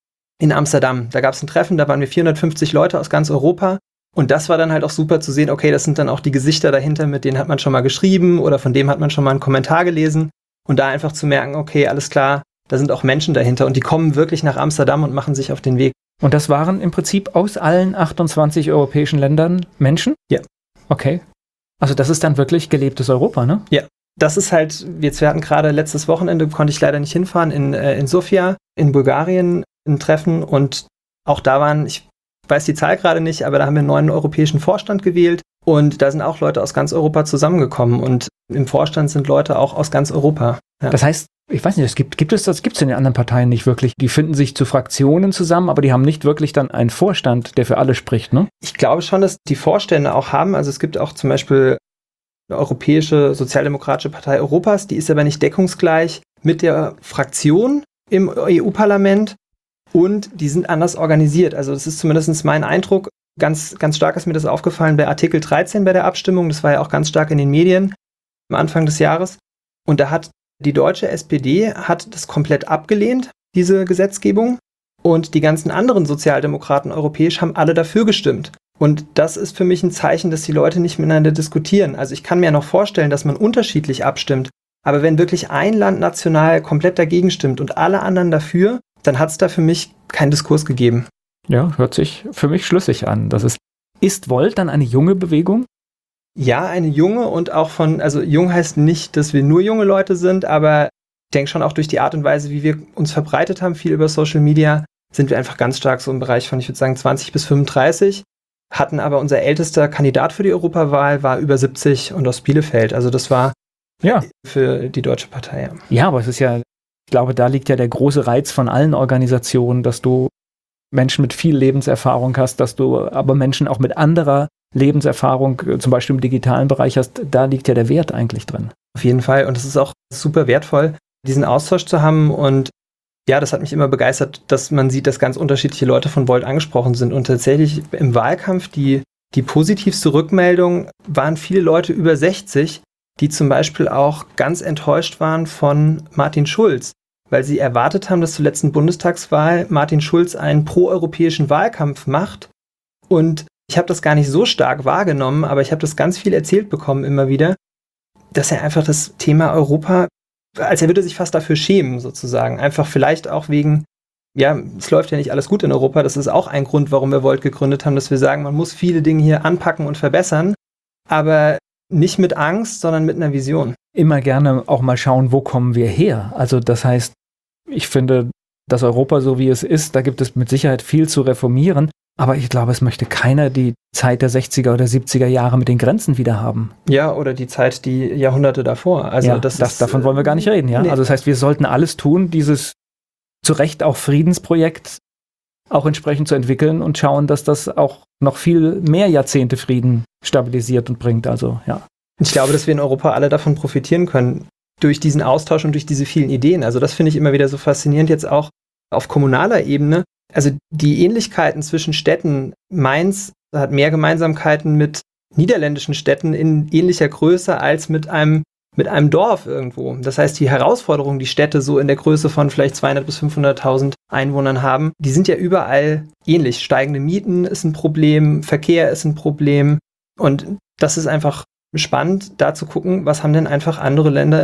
in Amsterdam. Da gab es ein Treffen, da waren wir vierhundertfünfzig Leute aus ganz Europa. Und das war dann halt auch super zu sehen, okay, das sind dann auch die Gesichter dahinter, mit denen hat man schon mal geschrieben oder von dem hat man schon mal einen Kommentar gelesen. Und da einfach zu merken, okay, alles klar, da sind auch Menschen dahinter und die kommen wirklich nach Amsterdam und machen sich auf den Weg. Und das waren im Prinzip aus allen achtundzwanzig europäischen Ländern Menschen? Ja. Okay. Also das ist dann wirklich gelebtes Europa, ne? Ja. Das ist halt, jetzt, wir hatten gerade letztes Wochenende, konnte ich leider nicht hinfahren, in, äh, in Sofia, in Bulgarien, ein Treffen. Und auch da waren, ich weiß die Zahl gerade nicht, aber da haben wir einen neuen europäischen Vorstand gewählt. Und da sind auch Leute aus ganz Europa zusammengekommen. Und im Vorstand sind Leute auch aus ganz Europa. Ja. Das heißt, ich weiß nicht, es gibt, gibt es das gibt es in den anderen Parteien nicht wirklich. Die finden sich zu Fraktionen zusammen, aber die haben nicht wirklich dann einen Vorstand, der für alle spricht, ne? Ich glaube schon, dass die Vorstände auch haben. Also es gibt auch zum Beispiel eine Europäische Sozialdemokratische Partei Europas, die ist aber nicht deckungsgleich mit der Fraktion im E U-Parlament und die sind anders organisiert. Also das ist zumindest mein Eindruck. Ganz, ganz stark ist mir das aufgefallen bei Artikel dreizehn bei der Abstimmung. Das war ja auch ganz stark in den Medien am Anfang des Jahres. Und da hat die deutsche S P D hat das komplett abgelehnt, diese Gesetzgebung. Und die ganzen anderen Sozialdemokraten europäisch haben alle dafür gestimmt. Und das ist für mich ein Zeichen, dass die Leute nicht miteinander diskutieren. Also ich kann mir noch vorstellen, dass man unterschiedlich abstimmt. Aber wenn wirklich ein Land national komplett dagegen stimmt und alle anderen dafür, dann hat es da für mich keinen Diskurs gegeben. Ja, hört sich für mich schlüssig an. Das ist, ist Volt dann eine junge Bewegung? Ja, eine junge und auch von, also jung heißt nicht, dass wir nur junge Leute sind, aber ich denke schon auch durch die Art und Weise, wie wir uns verbreitet haben, viel über Social Media, sind wir einfach ganz stark so im Bereich von, ich würde sagen, zwanzig bis fünfunddreißig, hatten aber unser ältester Kandidat für die Europawahl war über siebzig und aus Bielefeld. Also das war ja für die Deutsche Partei. Ja. ja, aber es ist ja, ich glaube, da liegt ja der große Reiz von allen Organisationen, dass du Menschen mit viel Lebenserfahrung hast, dass du aber Menschen auch mit anderer Lebenserfahrung, zum Beispiel im digitalen Bereich hast, da liegt ja der Wert eigentlich drin. Auf jeden Fall. Und es ist auch super wertvoll, diesen Austausch zu haben. Und ja, das hat mich immer begeistert, dass man sieht, dass ganz unterschiedliche Leute von Volt angesprochen sind. Und tatsächlich im Wahlkampf, die, die positivste Rückmeldung waren viele Leute über sechzig, die zum Beispiel auch ganz enttäuscht waren von Martin Schulz, weil sie erwartet haben, dass zur letzten Bundestagswahl Martin Schulz einen proeuropäischen Wahlkampf macht. Und ich habe das gar nicht so stark wahrgenommen, aber ich habe das ganz viel erzählt bekommen immer wieder, dass er einfach das Thema Europa, als er würde sich fast dafür schämen sozusagen, einfach vielleicht auch wegen, ja, es läuft ja nicht alles gut in Europa, das ist auch ein Grund, warum wir Volt gegründet haben, dass wir sagen, man muss viele Dinge hier anpacken und verbessern, aber nicht mit Angst, sondern mit einer Vision. Immer gerne auch mal schauen, wo kommen wir her? Also das heißt, ich finde, das Europa so wie es ist, da gibt es mit Sicherheit viel zu reformieren. Aber ich glaube, es möchte keiner die Zeit der sechziger oder siebziger Jahre mit den Grenzen wieder haben. Ja, oder die Zeit, die Jahrhunderte davor. Also ja, das, das ist, davon wollen wir gar nicht reden. Ja? Nee. Also das heißt, wir sollten alles tun, dieses zu Recht auch Friedensprojekt auch entsprechend zu entwickeln und schauen, dass das auch noch viel mehr Jahrzehnte Frieden stabilisiert und bringt. Also ja. Ich glaube, dass wir in Europa alle davon profitieren können, durch diesen Austausch und durch diese vielen Ideen. Also das finde ich immer wieder so faszinierend, jetzt auch auf kommunaler Ebene. Also die Ähnlichkeiten zwischen Städten, Mainz hat mehr Gemeinsamkeiten mit niederländischen Städten in ähnlicher Größe als mit einem, mit einem Dorf irgendwo. Das heißt, die Herausforderungen, die Städte so in der Größe von vielleicht zweihundert bis fünfhunderttausend Einwohnern haben, die sind ja überall ähnlich. Steigende Mieten ist ein Problem, Verkehr ist ein Problem. Und das ist einfach spannend, da zu gucken, was haben denn einfach andere Länder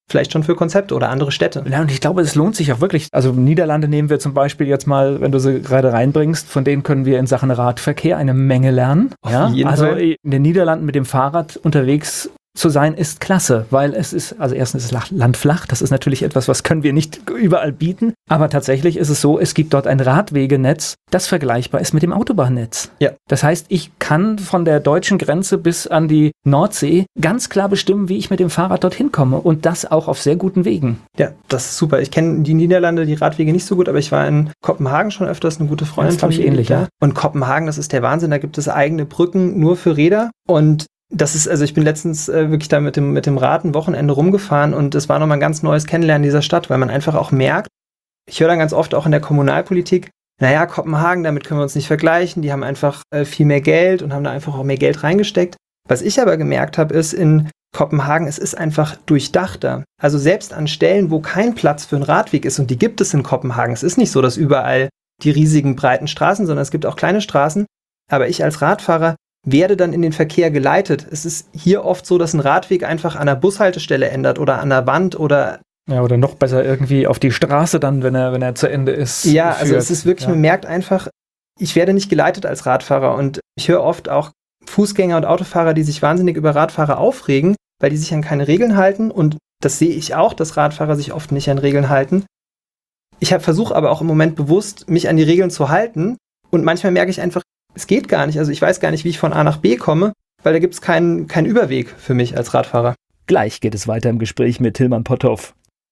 vielleicht schon für Konzepte oder andere Städte. Ja, und ich glaube, es lohnt sich auch wirklich. Also Niederlande nehmen wir zum Beispiel jetzt mal, wenn du sie gerade reinbringst, von denen können wir in Sachen Radverkehr eine Menge lernen. Auf ja? jeden also Fall. in den Niederlanden mit dem Fahrrad unterwegs zu sein, ist klasse, weil es ist, also erstens ist das Land flach, das ist natürlich etwas, was können wir nicht überall bieten, aber tatsächlich ist es so, es gibt dort ein Radwegenetz, das vergleichbar ist mit dem Autobahnnetz. Ja. Das heißt, ich kann von der deutschen Grenze bis an die Nordsee ganz klar bestimmen, wie ich mit dem Fahrrad dorthin komme und das auch auf sehr guten Wegen. Ja, das ist super. Ich kenne die Niederlande, die Radwege nicht so gut, aber ich war in Kopenhagen schon öfters, eine gute Freundin. Das glaube ich ähnlich, ja. Und Kopenhagen, das ist der Wahnsinn, da gibt es eigene Brücken nur für Räder und das ist, also ich bin letztens äh, wirklich da mit dem, mit dem Rad ein Wochenende rumgefahren und es war nochmal ein ganz neues Kennenlernen dieser Stadt, weil man einfach auch merkt, ich höre dann ganz oft auch in der Kommunalpolitik, naja, Kopenhagen, damit können wir uns nicht vergleichen, die haben einfach äh, viel mehr Geld und haben da einfach auch mehr Geld reingesteckt. Was ich aber gemerkt habe, ist in Kopenhagen, es ist einfach durchdachter. Also selbst an Stellen, wo kein Platz für einen Radweg ist, und die gibt es in Kopenhagen, es ist nicht so, dass überall die riesigen breiten Straßen, sondern es gibt auch kleine Straßen, aber ich als Radfahrer werde dann in den Verkehr geleitet. Es ist hier oft so, dass ein Radweg einfach an der Bushaltestelle ändert oder an der Wand oder... Ja, oder noch besser irgendwie auf die Straße dann, wenn er, wenn er zu Ende ist. Ja, führt. Also es ist wirklich, ja. Man merkt einfach, ich werde nicht geleitet als Radfahrer und ich höre oft auch Fußgänger und Autofahrer, die sich wahnsinnig über Radfahrer aufregen, weil die sich an keine Regeln halten und das sehe ich auch, dass Radfahrer sich oft nicht an Regeln halten. Ich versuche aber auch im Moment bewusst, mich an die Regeln zu halten und manchmal merke ich einfach, es geht gar nicht. Also ich weiß gar nicht, wie ich von A nach B komme, weil da gibt es keinen, keinen Überweg für mich als Radfahrer. Gleich geht es weiter im Gespräch mit Tilman Potthoff.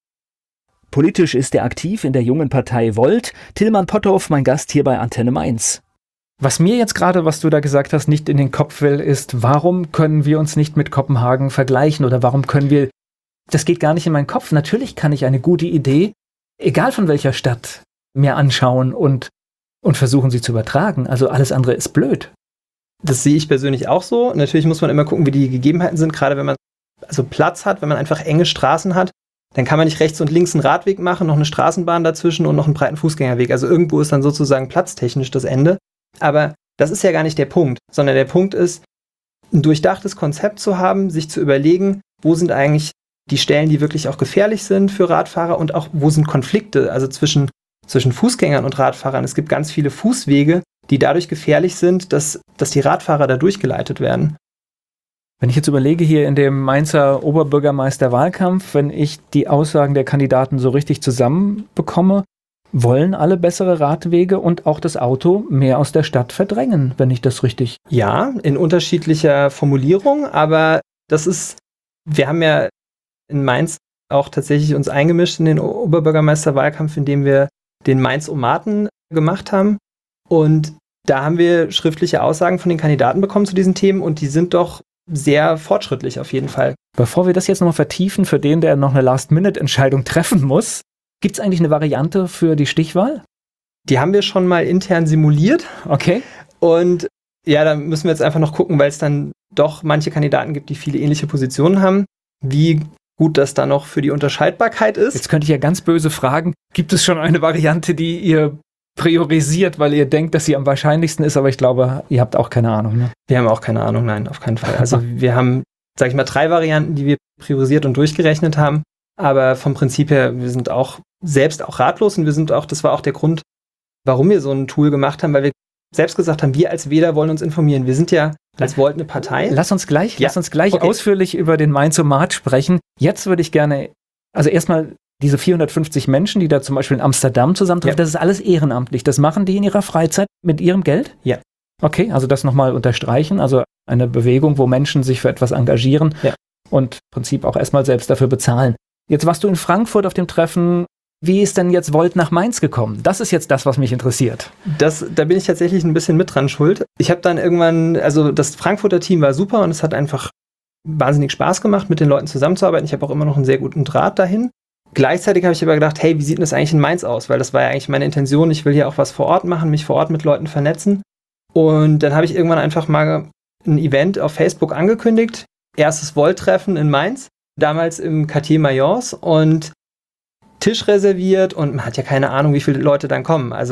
Politisch ist er aktiv in der jungen Partei Volt. Tilman Potthoff, mein Gast hier bei Antenne Mainz. Was mir jetzt gerade, was du da gesagt hast, nicht in den Kopf will, ist, warum können wir uns nicht mit Kopenhagen vergleichen oder warum können wir, das geht gar nicht in meinen Kopf. Natürlich kann ich eine gute Idee, egal von welcher Stadt, mir anschauen und und versuchen sie zu übertragen. Also alles andere ist blöd. Das sehe ich persönlich auch so. Natürlich muss man immer gucken, wie die Gegebenheiten sind. Gerade wenn man also Platz hat, wenn man einfach enge Straßen hat, dann kann man nicht rechts und links einen Radweg machen, noch eine Straßenbahn dazwischen und noch einen breiten Fußgängerweg. Also irgendwo ist dann sozusagen platztechnisch das Ende. Aber das ist ja gar nicht der Punkt, sondern der Punkt ist, ein durchdachtes Konzept zu haben, sich zu überlegen, wo sind eigentlich die Stellen, die wirklich auch gefährlich sind für Radfahrer und auch wo sind Konflikte, also zwischen zwischen Fußgängern und Radfahrern. Es gibt ganz viele Fußwege, die dadurch gefährlich sind, dass, dass die Radfahrer da durchgeleitet werden. Wenn ich jetzt überlege, hier in dem Mainzer Oberbürgermeisterwahlkampf, wenn ich die Aussagen der Kandidaten so richtig zusammenbekomme, wollen alle bessere Radwege und auch das Auto mehr aus der Stadt verdrängen, wenn ich das richtig... Ja, in unterschiedlicher Formulierung, aber das ist, wir haben ja in Mainz auch tatsächlich uns eingemischt in den Oberbürgermeisterwahlkampf, indem wir den Mainz-O-Maten gemacht haben. Und da haben wir schriftliche Aussagen von den Kandidaten bekommen zu diesen Themen und die sind doch sehr fortschrittlich auf jeden Fall. Bevor wir das jetzt nochmal vertiefen, für den, der noch eine Last-Minute-Entscheidung treffen muss, gibt es eigentlich eine Variante für die Stichwahl? Die haben wir schon mal intern simuliert. Okay. Und ja, da müssen wir jetzt einfach noch gucken, weil es dann doch manche Kandidaten gibt, die viele ähnliche Positionen haben, wie gut das da noch für die Unterscheidbarkeit ist. Jetzt könnte ich ja ganz böse fragen, gibt es schon eine Variante, die ihr priorisiert, weil ihr denkt, dass sie am wahrscheinlichsten ist, aber ich glaube, ihr habt auch keine Ahnung, ne? Wir haben auch keine Ahnung, nein, auf keinen Fall. Also wir haben, sag ich mal, drei Varianten, die wir priorisiert und durchgerechnet haben, aber vom Prinzip her, wir sind auch selbst auch ratlos und wir sind auch, das war auch der Grund, warum wir so ein Tool gemacht haben, weil wir selbst gesagt haben, wir als Wähler wollen uns informieren. Wir sind ja als Volt eine Partei. Lass uns gleich, ja. lass uns gleich okay. ausführlich über den Mainz-O-Mat sprechen. Jetzt würde ich gerne, also erstmal diese vierhundertfünfzig Menschen, die da zum Beispiel in Amsterdam zusammentreffen, ja. Das ist alles ehrenamtlich. Das machen die in ihrer Freizeit mit ihrem Geld? Ja. Okay, also das nochmal unterstreichen. Also eine Bewegung, wo Menschen sich für etwas engagieren ja. und im Prinzip auch erstmal selbst dafür bezahlen. Jetzt warst du in Frankfurt auf dem Treffen. Wie ist denn jetzt Volt nach Mainz gekommen? Das ist jetzt das, was mich interessiert. Das, da bin ich tatsächlich ein bisschen mit dran schuld. Ich habe dann irgendwann, also das Frankfurter Team war super und es hat einfach wahnsinnig Spaß gemacht, mit den Leuten zusammenzuarbeiten. Ich habe auch immer noch einen sehr guten Draht dahin. Gleichzeitig habe ich aber gedacht, hey, wie sieht denn das eigentlich in Mainz aus? Weil das war ja eigentlich meine Intention. Ich will hier auch was vor Ort machen, mich vor Ort mit Leuten vernetzen. Und dann habe ich irgendwann einfach mal ein Event auf Facebook angekündigt. Erstes Volt-Treffen in Mainz, damals im Quartier Mayence und Tisch reserviert und man hat ja keine Ahnung, wie viele Leute dann kommen. Also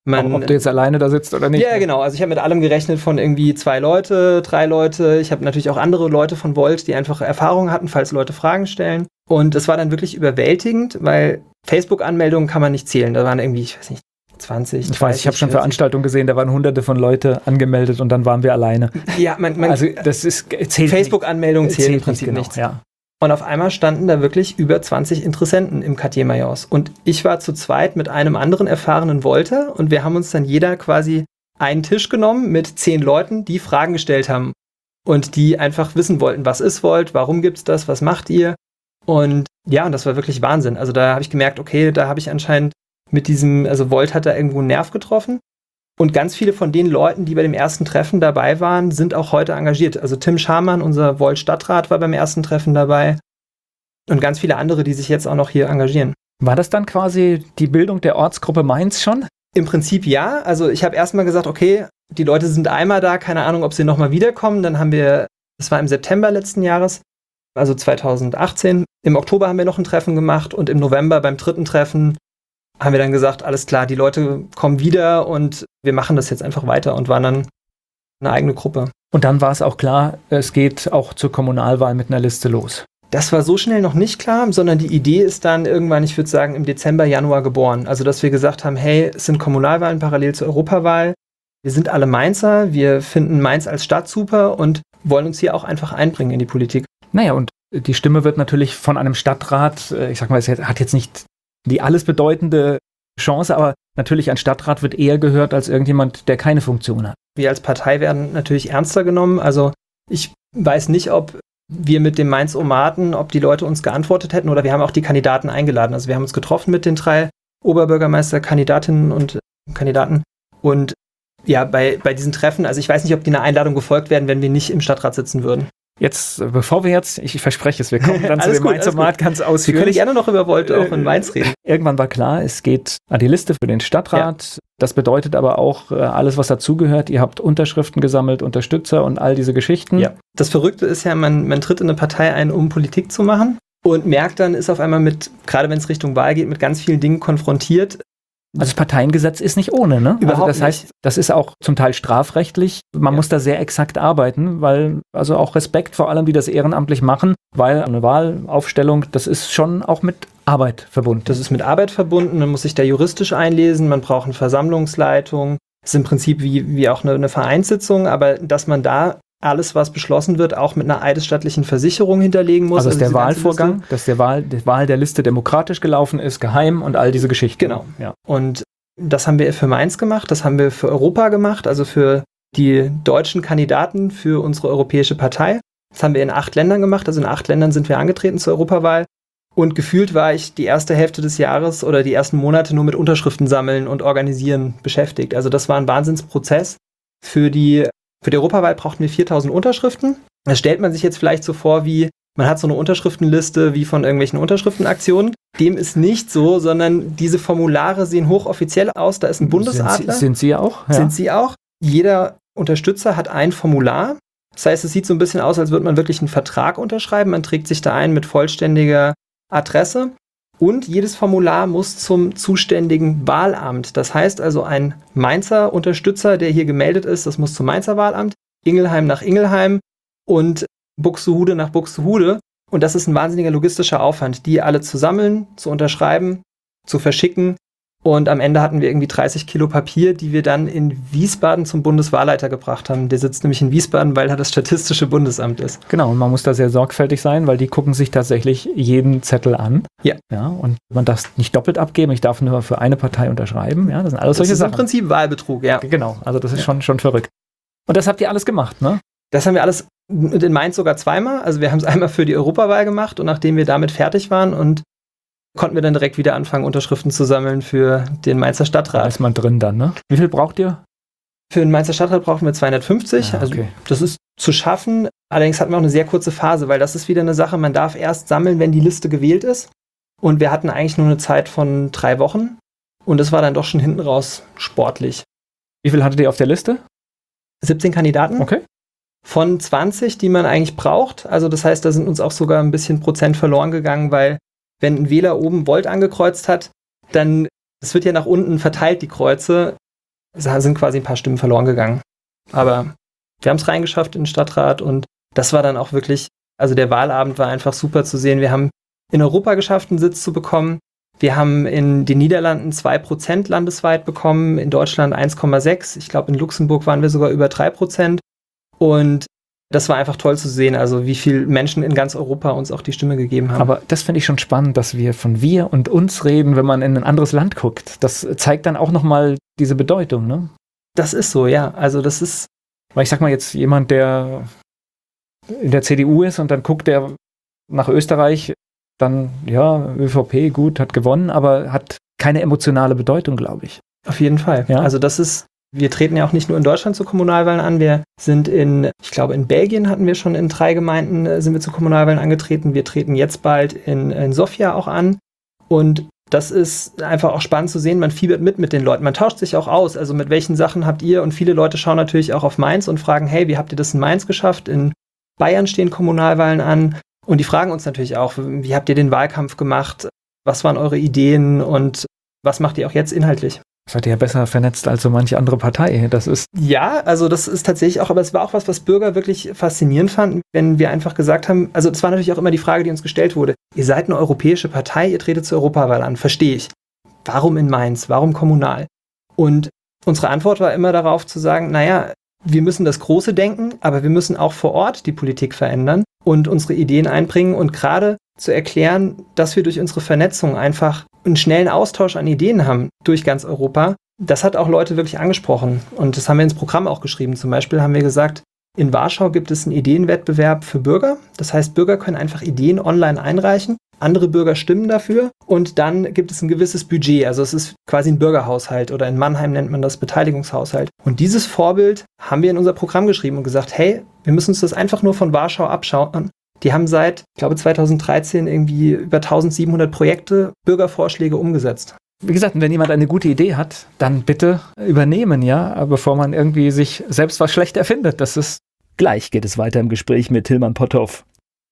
Man, ob, ob du jetzt alleine da sitzt oder nicht. Ja, genau. Also ich habe mit allem gerechnet von irgendwie zwei Leute, drei Leute. Ich habe natürlich auch andere Leute von Volt, die einfach Erfahrung hatten, falls Leute Fragen stellen. Und es war dann wirklich überwältigend, weil Facebook-Anmeldungen kann man nicht zählen. Da waren irgendwie, ich weiß nicht, zwanzig, Ich weiß, ich habe schon Veranstaltungen gesehen, da waren hunderte von Leute angemeldet und dann waren wir alleine. Ja, man, man also das ist zählt Facebook-Anmeldungen zählen zählt im Prinzip nicht, genau, nichts. Ja. Und auf einmal standen da wirklich über zwanzig Interessenten im Quartier Mayence. Und ich war zu zweit mit einem anderen erfahrenen Volter und wir haben uns dann jeder quasi einen Tisch genommen mit zehn Leuten, die Fragen gestellt haben und die einfach wissen wollten, was ist Volt, warum gibt's das, was macht ihr? Und ja, und das war wirklich Wahnsinn. Also da habe ich gemerkt, okay, da habe ich anscheinend mit diesem, also Volt hat da irgendwo einen Nerv getroffen. Und ganz viele von den Leuten, die bei dem ersten Treffen dabei waren, sind auch heute engagiert. Also Tim Scharmann, unser Volt-Stadtrat, war beim ersten Treffen dabei. Und ganz viele andere, die sich jetzt auch noch hier engagieren. War das dann quasi die Bildung der Ortsgruppe Mainz schon? Im Prinzip ja. Also ich habe erstmal gesagt, okay, die Leute sind einmal da, keine Ahnung, ob sie nochmal wiederkommen. Dann haben wir, das war im September letzten Jahres, also zweitausendachtzehn. Im Oktober haben wir noch ein Treffen gemacht und im November beim dritten Treffen haben wir dann gesagt, alles klar, die Leute kommen wieder und wir machen das jetzt einfach weiter und waren dann eine eigene Gruppe. Und dann war es auch klar, es geht auch zur Kommunalwahl mit einer Liste los. Das war so schnell noch nicht klar, sondern die Idee ist dann irgendwann, ich würde sagen, im Dezember, Januar geboren. Also, dass wir gesagt haben, hey, es sind Kommunalwahlen parallel zur Europawahl. Wir sind alle Mainzer, wir finden Mainz als Stadt super und wollen uns hier auch einfach einbringen in die Politik. Naja, und die Stimme wird natürlich von einem Stadtrat, ich sag mal, es hat jetzt nicht die alles bedeutende Chance, aber natürlich ein Stadtrat wird eher gehört als irgendjemand, der keine Funktion hat. Wir als Partei werden natürlich ernster genommen. Also ich weiß nicht, ob wir mit dem Mainz-O-Maten, ob die Leute uns geantwortet hätten oder wir haben auch die Kandidaten eingeladen. Also wir haben uns getroffen mit den drei Oberbürgermeister-Kandidatinnen und Kandidaten und ja, bei, bei diesen Treffen, also ich weiß nicht, ob die einer Einladung gefolgt werden, wenn wir nicht im Stadtrat sitzen würden. Jetzt, bevor wir jetzt, ich verspreche es, wir kommen dann zu dem Mainz-O-Mat ganz ausführlich. Wir können gerne noch über Volt auch in Mainz reden. Irgendwann war klar, es geht an die Liste für den Stadtrat. Ja. Das bedeutet aber auch alles, was dazugehört. Ihr habt Unterschriften gesammelt, Unterstützer und all diese Geschichten. Ja. Das Verrückte ist ja, man, man tritt in eine Partei ein, um Politik zu machen und merkt dann, ist auf einmal mit, gerade wenn es Richtung Wahl geht, mit ganz vielen Dingen konfrontiert. Also das Parteiengesetz ist nicht ohne, ne? Überhaupt also das heißt, das ist auch zum Teil strafrechtlich. Man ja. muss da sehr exakt arbeiten, weil, also auch Respekt vor allem, die das ehrenamtlich machen, weil eine Wahlaufstellung, das ist schon auch mit Arbeit verbunden. Das ist mit Arbeit verbunden, man muss sich da juristisch einlesen, man braucht eine Versammlungsleitung. Das ist im Prinzip wie, wie auch eine, eine Vereinssitzung, aber dass man da alles, was beschlossen wird, auch mit einer eidesstattlichen Versicherung hinterlegen muss. Also, dass also der Wahlvorgang, dass der Wahl, die Wahl der Liste demokratisch gelaufen ist, geheim und all diese Geschichten. Genau. Ja. Und das haben wir für Mainz gemacht, das haben wir für Europa gemacht, also für die deutschen Kandidaten für unsere europäische Partei. Das haben wir in acht Ländern gemacht, also in acht Ländern sind wir angetreten zur Europawahl. Und gefühlt war ich die erste Hälfte des Jahres oder die ersten Monate nur mit Unterschriften sammeln und organisieren beschäftigt. Also das war ein Wahnsinnsprozess. Für die Für die Europawahl brauchten wir viertausend Unterschriften. Das stellt man sich jetzt vielleicht so vor, wie man hat so eine Unterschriftenliste wie von irgendwelchen Unterschriftenaktionen. Dem ist nicht so, sondern diese Formulare sehen hochoffiziell aus. Da ist ein Bundesadler. Sind, sind sie auch? Ja. Sind sie auch. Jeder Unterstützer hat ein Formular. Das heißt, es sieht so ein bisschen aus, als würde man wirklich einen Vertrag unterschreiben. Man trägt sich da ein mit vollständiger Adresse. Und jedes Formular muss zum zuständigen Wahlamt. Das heißt also, ein Mainzer Unterstützer, der hier gemeldet ist, das muss zum Mainzer Wahlamt, Ingelheim nach Ingelheim und Buxtehude nach Buxtehude. Und das ist ein wahnsinniger logistischer Aufwand, die alle zu sammeln, zu unterschreiben, zu verschicken. Und am Ende hatten wir irgendwie dreißig Kilo Papier, die wir dann in Wiesbaden zum Bundeswahlleiter gebracht haben. Der sitzt nämlich in Wiesbaden, weil da das Statistische Bundesamt ist. Genau, und man muss da sehr sorgfältig sein, weil die gucken sich tatsächlich jeden Zettel an. Ja. Ja, und man darf es nicht doppelt abgeben, ich darf nur für eine Partei unterschreiben. Ja, das sind alles das solche Sachen. Das ist im Prinzip Wahlbetrug, ja. Genau, also das ist ja. schon, schon verrückt. Und das habt ihr alles gemacht, ne? Das haben wir alles in Mainz sogar zweimal. Also wir haben es einmal für die Europawahl gemacht und nachdem wir damit fertig waren und konnten wir dann direkt wieder anfangen, Unterschriften zu sammeln für den Mainzer Stadtrat. Da ist man drin dann, ne? Wie viel braucht ihr? Für den Mainzer Stadtrat brauchen wir zweihundertfünfzig. Ah, okay. Also das ist zu schaffen. Allerdings hatten wir auch eine sehr kurze Phase, weil das ist wieder eine Sache, man darf erst sammeln, wenn die Liste gewählt ist. Und wir hatten eigentlich nur eine Zeit von drei Wochen. Und das war dann doch schon hinten raus sportlich. Wie viel hattet ihr auf der Liste? siebzehn Kandidaten. Okay. Von zwanzig, die man eigentlich braucht. Also das heißt, da sind uns auch sogar ein bisschen Prozent verloren gegangen, weil wenn ein Wähler oben Volt angekreuzt hat, dann, es wird ja nach unten verteilt, die Kreuze, sind quasi ein paar Stimmen verloren gegangen. Aber wir haben es reingeschafft in den Stadtrat und das war dann auch wirklich, also der Wahlabend war einfach super zu sehen. Wir haben in Europa geschafft, einen Sitz zu bekommen. Wir haben in den Niederlanden zwei Prozent landesweit bekommen, in Deutschland eins Komma sechs. Ich glaube, in Luxemburg waren wir sogar über drei Prozent. Und das war einfach toll zu sehen, also wie viele Menschen in ganz Europa uns auch die Stimme gegeben haben. Aber das finde ich schon spannend, dass wir von wir und uns reden, wenn man in ein anderes Land guckt. Das zeigt dann auch nochmal diese Bedeutung, ne? Das ist so, ja. Also das ist... Weil ich sag mal jetzt, jemand, der in der C D U ist und dann guckt der nach Österreich, dann, ja, ÖVP, gut, hat gewonnen, aber hat keine emotionale Bedeutung, glaube ich. Auf jeden Fall. Ja? Also das ist... Wir treten ja auch nicht nur in Deutschland zu Kommunalwahlen an, wir sind in, ich glaube in Belgien hatten wir schon in drei Gemeinden, äh, sind wir zu Kommunalwahlen angetreten. Wir treten jetzt bald in, in Sofia auch an und das ist einfach auch spannend zu sehen, man fiebert mit mit den Leuten, man tauscht sich auch aus, also mit welchen Sachen habt ihr, und viele Leute schauen natürlich auch auf Mainz und fragen, hey, wie habt ihr das in Mainz geschafft? In Bayern stehen Kommunalwahlen an und die fragen uns natürlich auch, wie habt ihr den Wahlkampf gemacht? Was waren eure Ideen und was macht ihr auch jetzt inhaltlich? Seid ihr ja besser vernetzt als so manche andere Partei. Das ist ja, also das ist tatsächlich auch, aber es war auch was, was Bürger wirklich faszinierend fanden, wenn wir einfach gesagt haben, also das war natürlich auch immer die Frage, die uns gestellt wurde, ihr seid eine europäische Partei, ihr tretet zur Europawahl an, verstehe ich. Warum in Mainz? Warum kommunal? Und unsere Antwort war immer darauf zu sagen, naja, wir müssen das Große denken, aber wir müssen auch vor Ort die Politik verändern und unsere Ideen einbringen und gerade zu erklären, dass wir durch unsere Vernetzung einfach einen schnellen Austausch an Ideen haben durch ganz Europa. Das hat auch Leute wirklich angesprochen und das haben wir ins Programm auch geschrieben. Zum Beispiel haben wir gesagt, in Warschau gibt es einen Ideenwettbewerb für Bürger. Das heißt, Bürger können einfach Ideen online einreichen, andere Bürger stimmen dafür und dann gibt es ein gewisses Budget. Also es ist quasi ein Bürgerhaushalt oder in Mannheim nennt man das Beteiligungshaushalt. Und dieses Vorbild haben wir in unser Programm geschrieben und gesagt, hey, wir müssen uns das einfach nur von Warschau abschauen. Die haben seit, ich glaube, zweitausenddreizehn irgendwie über eintausendsiebenhundert Projekte, Bürgervorschläge umgesetzt. Wie gesagt, wenn jemand eine gute Idee hat, dann bitte übernehmen, ja, bevor man irgendwie sich selbst was schlecht erfindet. Das ist Gleich geht es weiter im Gespräch mit Tilman Potthoff.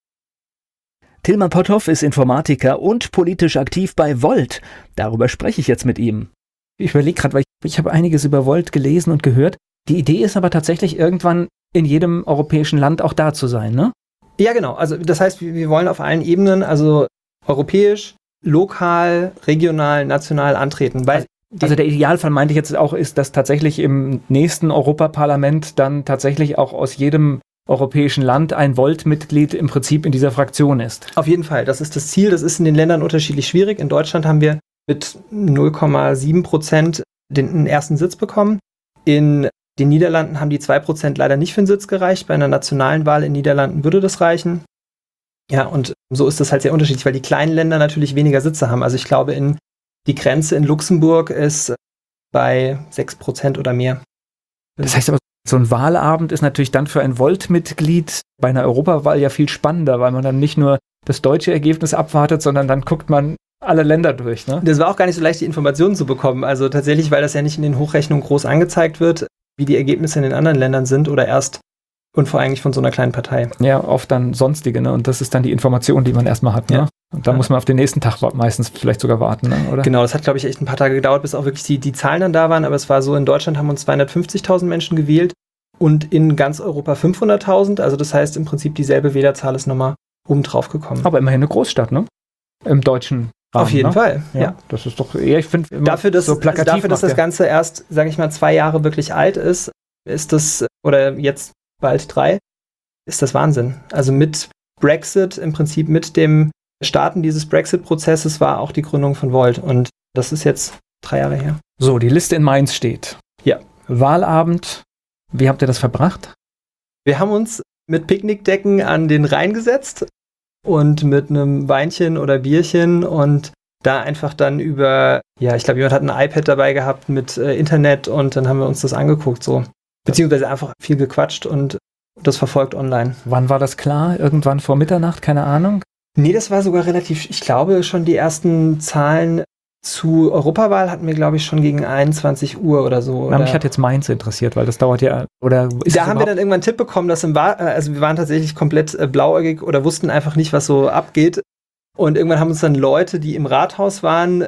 Tilman Potthoff ist Informatiker und politisch aktiv bei Volt. Darüber spreche ich jetzt mit ihm. Ich überlege gerade, weil ich, ich habe einiges über Volt gelesen und gehört. Die Idee ist aber tatsächlich irgendwann in jedem europäischen Land auch da zu sein, ne? Ja, genau. Also das heißt, wir wollen auf allen Ebenen, also europäisch, lokal, regional, national antreten. Weil also der Idealfall, meinte ich jetzt auch, ist, dass tatsächlich im nächsten Europaparlament dann tatsächlich auch aus jedem europäischen Land ein Volt-Mitglied im Prinzip in dieser Fraktion ist. Auf jeden Fall, das ist das Ziel. Das ist in den Ländern unterschiedlich schwierig. In Deutschland haben wir mit null Komma sieben Prozent den, den ersten Sitz bekommen. In den Niederlanden haben die zwei Prozent leider nicht für einen Sitz gereicht. Bei einer nationalen Wahl in den Niederlanden würde das reichen. Ja, und so ist das halt sehr unterschiedlich, weil die kleinen Länder natürlich weniger Sitze haben. Also ich glaube, in die Grenze in Luxemburg ist bei sechs Prozent oder mehr. Das heißt aber, so ein Wahlabend ist natürlich dann für ein Volt-Mitglied bei einer Europawahl ja viel spannender, weil man dann nicht nur das deutsche Ergebnis abwartet, sondern dann guckt man alle Länder durch, ne? Das war auch gar nicht so leicht, die Informationen zu bekommen. Also tatsächlich, weil das ja nicht in den Hochrechnungen groß angezeigt wird, wie die Ergebnisse in den anderen Ländern sind oder erst und vor allem von so einer kleinen Partei. Ja, oft dann sonstige, ne? Und das ist dann die Information, die man erstmal hat, ne? Ja. Und dann ja. muss man auf den nächsten Tag meistens vielleicht sogar warten, ne? Oder? Genau, das hat, glaube ich, echt ein paar Tage gedauert, bis auch wirklich die, die Zahlen dann da waren. Aber es war so, in Deutschland haben uns zweihundertfünfzigtausend Menschen gewählt und in ganz Europa fünfhunderttausend. Also das heißt im Prinzip dieselbe Wählerzahl ist nochmal oben drauf gekommen. Aber immerhin eine Großstadt, ne? Im deutschen Rahmen, auf jeden ne? Fall, ja. ja. Das ist doch, ja, ich finde dafür, dass, so plakativ also dafür, dass das Ganze erst, sage ich mal, zwei Jahre wirklich alt ist, ist das, oder jetzt bald drei, ist das Wahnsinn. Also mit Brexit, im Prinzip mit dem Starten dieses Brexit-Prozesses war auch die Gründung von Volt. Und das ist jetzt drei Jahre her. So, die Liste in Mainz steht. Ja. Wahlabend, wie habt ihr das verbracht? Wir haben uns mit Picknickdecken an den Rhein gesetzt und mit einem Weinchen oder Bierchen und da einfach dann über, ja, ich glaube, jemand hat ein iPad dabei gehabt mit äh, Internet und dann haben wir uns das angeguckt, so. Beziehungsweise einfach viel gequatscht und das verfolgt online. Wann war das klar? Irgendwann vor Mitternacht? Keine Ahnung? Nee, das war sogar relativ, ich glaube schon die ersten Zahlen zu Europawahl hatten wir, glaube ich, schon gegen einundzwanzig Uhr oder so. Na, mich hat jetzt Mainz interessiert, weil das dauert ja, oder ist da haben wir dann irgendwann einen Tipp bekommen, dass im Wahl, also wir waren tatsächlich komplett äh, blauäugig oder wussten einfach nicht, was so abgeht. Und irgendwann haben uns dann Leute, die im Rathaus waren,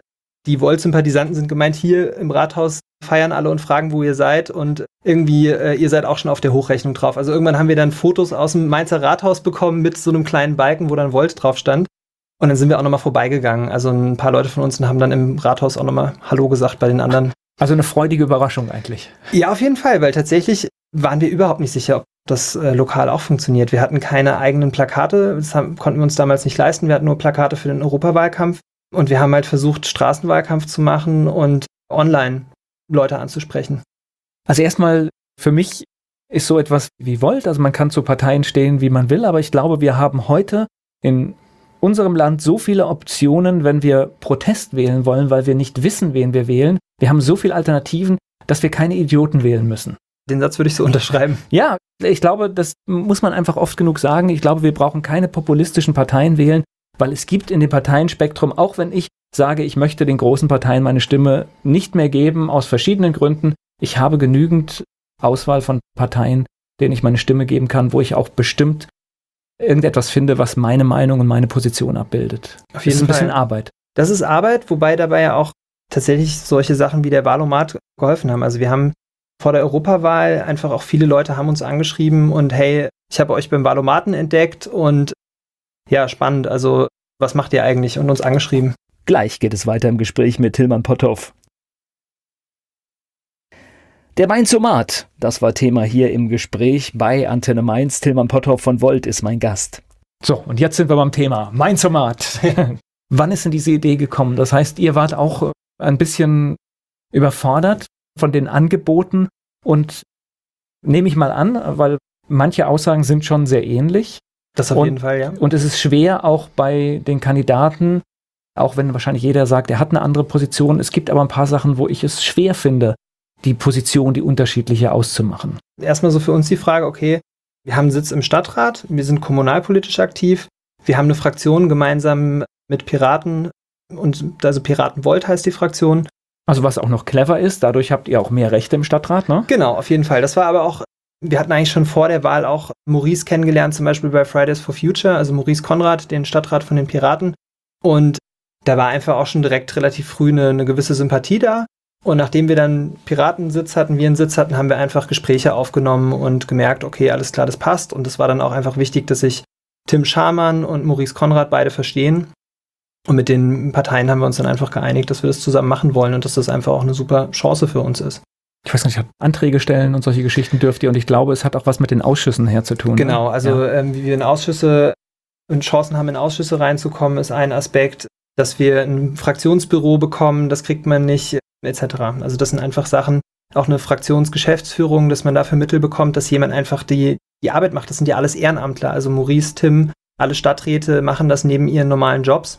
Die Volt-Sympathisanten sind gemeint, hier im Rathaus feiern alle und fragen, wo ihr seid und irgendwie, äh, ihr seid auch schon auf der Hochrechnung drauf. Also irgendwann haben wir dann Fotos aus dem Mainzer Rathaus bekommen mit so einem kleinen Balken, wo dann Volt drauf stand. Und dann sind wir auch nochmal vorbeigegangen. Also ein paar Leute von uns haben dann im Rathaus auch nochmal Hallo gesagt bei den anderen. Also eine freudige Überraschung eigentlich. Ja, auf jeden Fall, weil tatsächlich waren wir überhaupt nicht sicher, ob das äh, lokal auch funktioniert. Wir hatten keine eigenen Plakate, das haben, konnten wir uns damals nicht leisten. Wir hatten nur Plakate für den Europawahlkampf. Und wir haben halt versucht, Straßenwahlkampf zu machen und online Leute anzusprechen. Also erstmal, für mich ist so etwas wie Volt, also man kann zu Parteien stehen, wie man will, aber ich glaube, wir haben heute in unserem Land so viele Optionen, wenn wir Protest wählen wollen, weil wir nicht wissen, wen wir wählen. Wir haben so viele Alternativen, dass wir keine Idioten wählen müssen. Den Satz würde ich so unterschreiben. Ja, ich glaube, das muss man einfach oft genug sagen. Ich glaube, wir brauchen keine populistischen Parteien wählen, weil es gibt in dem Parteienspektrum, auch wenn ich sage, ich möchte den großen Parteien meine Stimme nicht mehr geben, aus verschiedenen Gründen, ich habe genügend Auswahl von Parteien, denen ich meine Stimme geben kann, wo ich auch bestimmt irgendetwas finde, was meine Meinung und meine Position abbildet. Auf jeden das ist ein Fall. bisschen Arbeit. Das ist Arbeit, wobei dabei ja auch tatsächlich solche Sachen wie der Wahlomat geholfen haben. Also wir haben vor der Europawahl einfach auch viele Leute haben uns angeschrieben und hey, ich habe euch beim Wahlomaten entdeckt und ja, spannend, also was macht ihr eigentlich? Und uns angeschrieben. Gleich geht es weiter im Gespräch mit Tilman Potthoff. Der Mainzomat, das war Thema hier im Gespräch bei Antenne Mainz. Tilman Potthoff von Volt ist mein Gast. So, und jetzt sind wir beim Thema Mainzomat. Wann ist denn diese Idee gekommen? Das heißt, ihr wart auch ein bisschen überfordert von den Angeboten und nehme ich mal an, weil manche Aussagen sind schon sehr ähnlich. Das auf und, jeden Fall, ja. Und es ist schwer auch bei den Kandidaten, auch wenn wahrscheinlich jeder sagt, er hat eine andere Position. Es gibt aber ein paar Sachen, wo ich es schwer finde, die Position, die unterschiedliche auszumachen. Erstmal so für uns die Frage, okay, wir haben einen Sitz im Stadtrat, wir sind kommunalpolitisch aktiv, wir haben eine Fraktion gemeinsam mit Piraten und also Piraten Volt heißt die Fraktion. Also was auch noch clever ist, dadurch habt ihr auch mehr Rechte im Stadtrat, ne? Genau, auf jeden Fall. Das war aber auch, wir hatten eigentlich schon vor der Wahl auch Maurice kennengelernt, zum Beispiel bei Fridays for Future, also Maurice Konrad, den Stadtrat von den Piraten. Und da war einfach auch schon direkt relativ früh eine, eine gewisse Sympathie da. Und nachdem wir dann Piratensitz hatten, wir einen Sitz hatten, haben wir einfach Gespräche aufgenommen und gemerkt, okay, alles klar, das passt. Und es war dann auch einfach wichtig, dass sich Tim Schamann und Maurice Konrad beide verstehen. Und mit den Parteien haben wir uns dann einfach geeinigt, dass wir das zusammen machen wollen und dass das einfach auch eine super Chance für uns ist. Ich weiß nicht, Anträge stellen und solche Geschichten dürft ihr. Und ich glaube, es hat auch was mit den Ausschüssen herzutun. Genau, ne? also ja. ähm, wie wir in Ausschüsse und Chancen haben, in Ausschüsse reinzukommen, ist ein Aspekt, dass wir ein Fraktionsbüro bekommen, das kriegt man nicht, et cetera. Also das sind einfach Sachen, auch eine Fraktionsgeschäftsführung, dass man dafür Mittel bekommt, dass jemand einfach die, die Arbeit macht. Das sind ja alles Ehrenamtler, also Maurice, Tim, alle Stadträte machen das neben ihren normalen Jobs.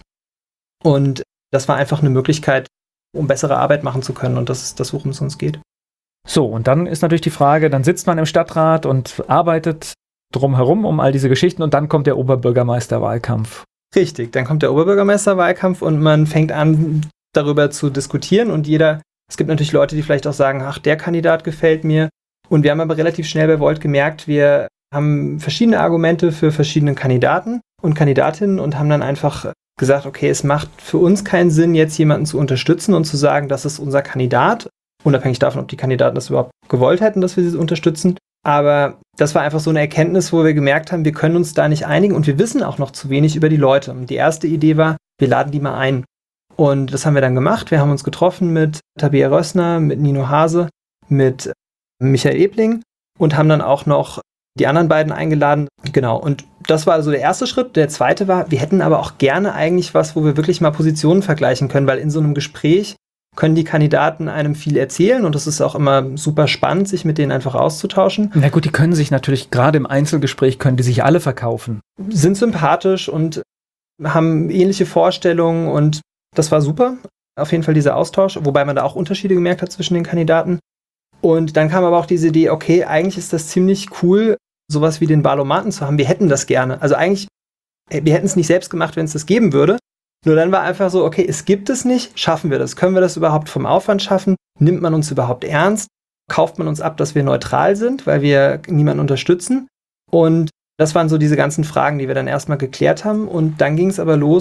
Und das war einfach eine Möglichkeit, um bessere Arbeit machen zu können. Und das ist das, worum es uns geht. So, und dann ist natürlich die Frage, dann sitzt man im Stadtrat und arbeitet drumherum um all diese Geschichten und dann kommt der Oberbürgermeisterwahlkampf. Richtig, dann kommt der Oberbürgermeisterwahlkampf und man fängt an, darüber zu diskutieren und jeder, es gibt natürlich Leute, die vielleicht auch sagen, ach, der Kandidat gefällt mir. Und wir haben aber relativ schnell bei Volt gemerkt, wir haben verschiedene Argumente für verschiedene Kandidaten und Kandidatinnen und haben dann einfach gesagt, okay, es macht für uns keinen Sinn, jetzt jemanden zu unterstützen und zu sagen, das ist unser Kandidat, unabhängig davon, ob die Kandidaten das überhaupt gewollt hätten, dass wir sie unterstützen. Aber das war einfach so eine Erkenntnis, wo wir gemerkt haben, wir können uns da nicht einigen und wir wissen auch noch zu wenig über die Leute. Und die erste Idee war, wir laden die mal ein. Und das haben wir dann gemacht. Wir haben uns getroffen mit Tabea Rössner, mit Nino Hase, mit Michael Ebling und haben dann auch noch die anderen beiden eingeladen. Genau, und das war also der erste Schritt. Der zweite war, wir hätten aber auch gerne eigentlich was, wo wir wirklich mal Positionen vergleichen können, weil in so einem Gespräch können die Kandidaten einem viel erzählen und es ist auch immer super spannend, sich mit denen einfach auszutauschen. Na gut, die können sich natürlich, gerade im Einzelgespräch, können die sich alle verkaufen. Sind sympathisch und haben ähnliche Vorstellungen und das war super. Auf jeden Fall dieser Austausch, wobei man da auch Unterschiede gemerkt hat zwischen den Kandidaten. Und dann kam aber auch diese Idee, okay, eigentlich ist das ziemlich cool, sowas wie den Wahlomaten zu haben. Wir hätten das gerne. Also eigentlich, wir hätten es nicht selbst gemacht, wenn es das geben würde. Nur dann war einfach so, okay, es gibt es nicht, schaffen wir das? Können wir das überhaupt vom Aufwand schaffen? Nimmt man uns überhaupt ernst? Kauft man uns ab, dass wir neutral sind, weil wir niemanden unterstützen? Und das waren so diese ganzen Fragen, die wir dann erstmal geklärt haben. Und dann ging es aber los,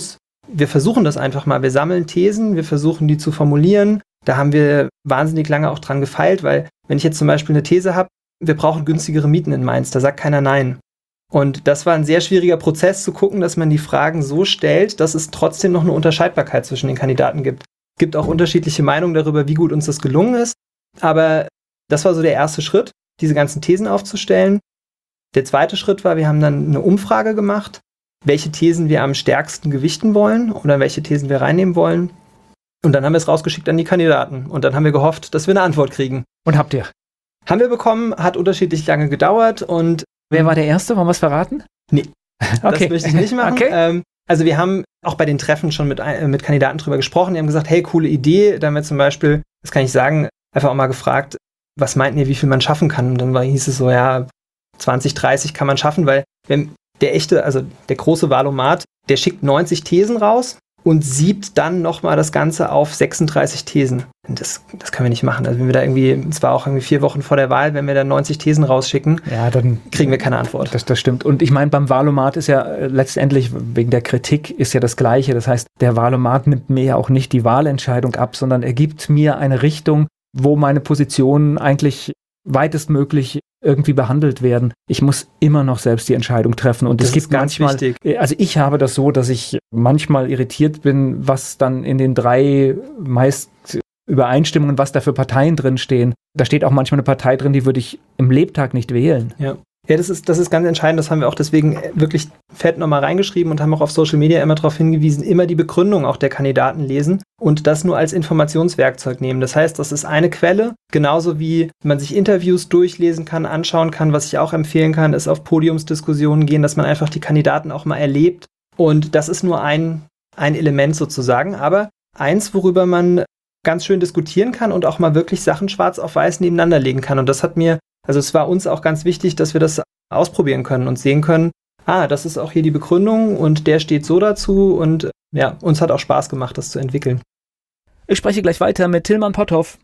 wir versuchen das einfach mal. Wir sammeln Thesen, wir versuchen die zu formulieren. Da haben wir wahnsinnig lange auch dran gefeilt, weil wenn ich jetzt zum Beispiel eine These habe, wir brauchen günstigere Mieten in Mainz, da sagt keiner nein. Und das war ein sehr schwieriger Prozess zu gucken, dass man die Fragen so stellt, dass es trotzdem noch eine Unterscheidbarkeit zwischen den Kandidaten gibt. Es gibt auch unterschiedliche Meinungen darüber, wie gut uns das gelungen ist. Aber das war so der erste Schritt, diese ganzen Thesen aufzustellen. Der zweite Schritt war, wir haben dann eine Umfrage gemacht, welche Thesen wir am stärksten gewichten wollen oder welche Thesen wir reinnehmen wollen. Und dann haben wir es rausgeschickt an die Kandidaten. Und dann haben wir gehofft, dass wir eine Antwort kriegen. Und habt ihr? Haben wir bekommen, hat unterschiedlich lange gedauert. Und wer war der Erste? Wollen wir es verraten? Nee, okay. Das möchte ich nicht machen. Okay. Ähm, also wir haben auch bei den Treffen schon mit, äh, mit Kandidaten drüber gesprochen. Die haben gesagt, hey, coole Idee. Da haben wir zum Beispiel, das kann ich sagen, einfach auch mal gefragt, was meinten ihr, wie viel man schaffen kann? Und dann war, hieß es so, ja, zwanzig, dreißig kann man schaffen, weil wenn der echte, also der große Valomat, der schickt neunzig Thesen raus und siebt dann nochmal das Ganze auf sechsunddreißig Thesen. Und das, das können wir nicht machen. Also wenn wir da irgendwie, es war auch irgendwie vier Wochen vor der Wahl, wenn wir da neunzig Thesen rausschicken, ja, dann kriegen wir keine Antwort. Das, das stimmt. Und ich meine, beim Valomat ist ja äh, letztendlich, wegen der Kritik, ist ja das Gleiche. Das heißt, der Valomat nimmt mir ja auch nicht die Wahlentscheidung ab, sondern er gibt mir eine Richtung, wo meine Positionen eigentlich weitestmöglich irgendwie behandelt werden. Ich muss immer noch selbst die Entscheidung treffen. Und das es gibt ist ganz manchmal, wichtig. Also ich habe das so, dass ich manchmal irritiert bin, was dann in den drei meist Übereinstimmungen, was da für Parteien drin stehen. Da steht auch manchmal eine Partei drin, die würde ich im Lebtag nicht wählen. Ja. Ja, das ist, das ist ganz entscheidend. Das haben wir auch deswegen wirklich fett nochmal reingeschrieben und haben auch auf Social Media immer darauf hingewiesen, immer die Begründung auch der Kandidaten lesen und das nur als Informationswerkzeug nehmen. Das heißt, das ist eine Quelle, genauso wie man sich Interviews durchlesen kann, anschauen kann. Was ich auch empfehlen kann, ist auf Podiumsdiskussionen gehen, dass man einfach die Kandidaten auch mal erlebt. Und das ist nur ein, ein Element sozusagen, aber eins, worüber man ganz schön diskutieren kann und auch mal wirklich Sachen schwarz auf weiß nebeneinander legen kann. Und das hat mir Also es war uns auch ganz wichtig, dass wir das ausprobieren können und sehen können, ah, das ist auch hier die Begründung und der steht so dazu und ja, uns hat auch Spaß gemacht, das zu entwickeln. Ich spreche gleich weiter mit Tilman Potthoff.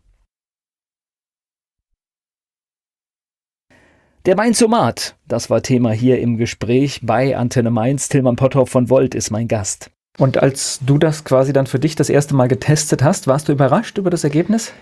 Der Mainzomat, das war Thema hier im Gespräch bei Antenne Mainz. Tilman Potthoff von Volt ist mein Gast. Und als du das quasi dann für dich das erste Mal getestet hast, warst du überrascht über das Ergebnis?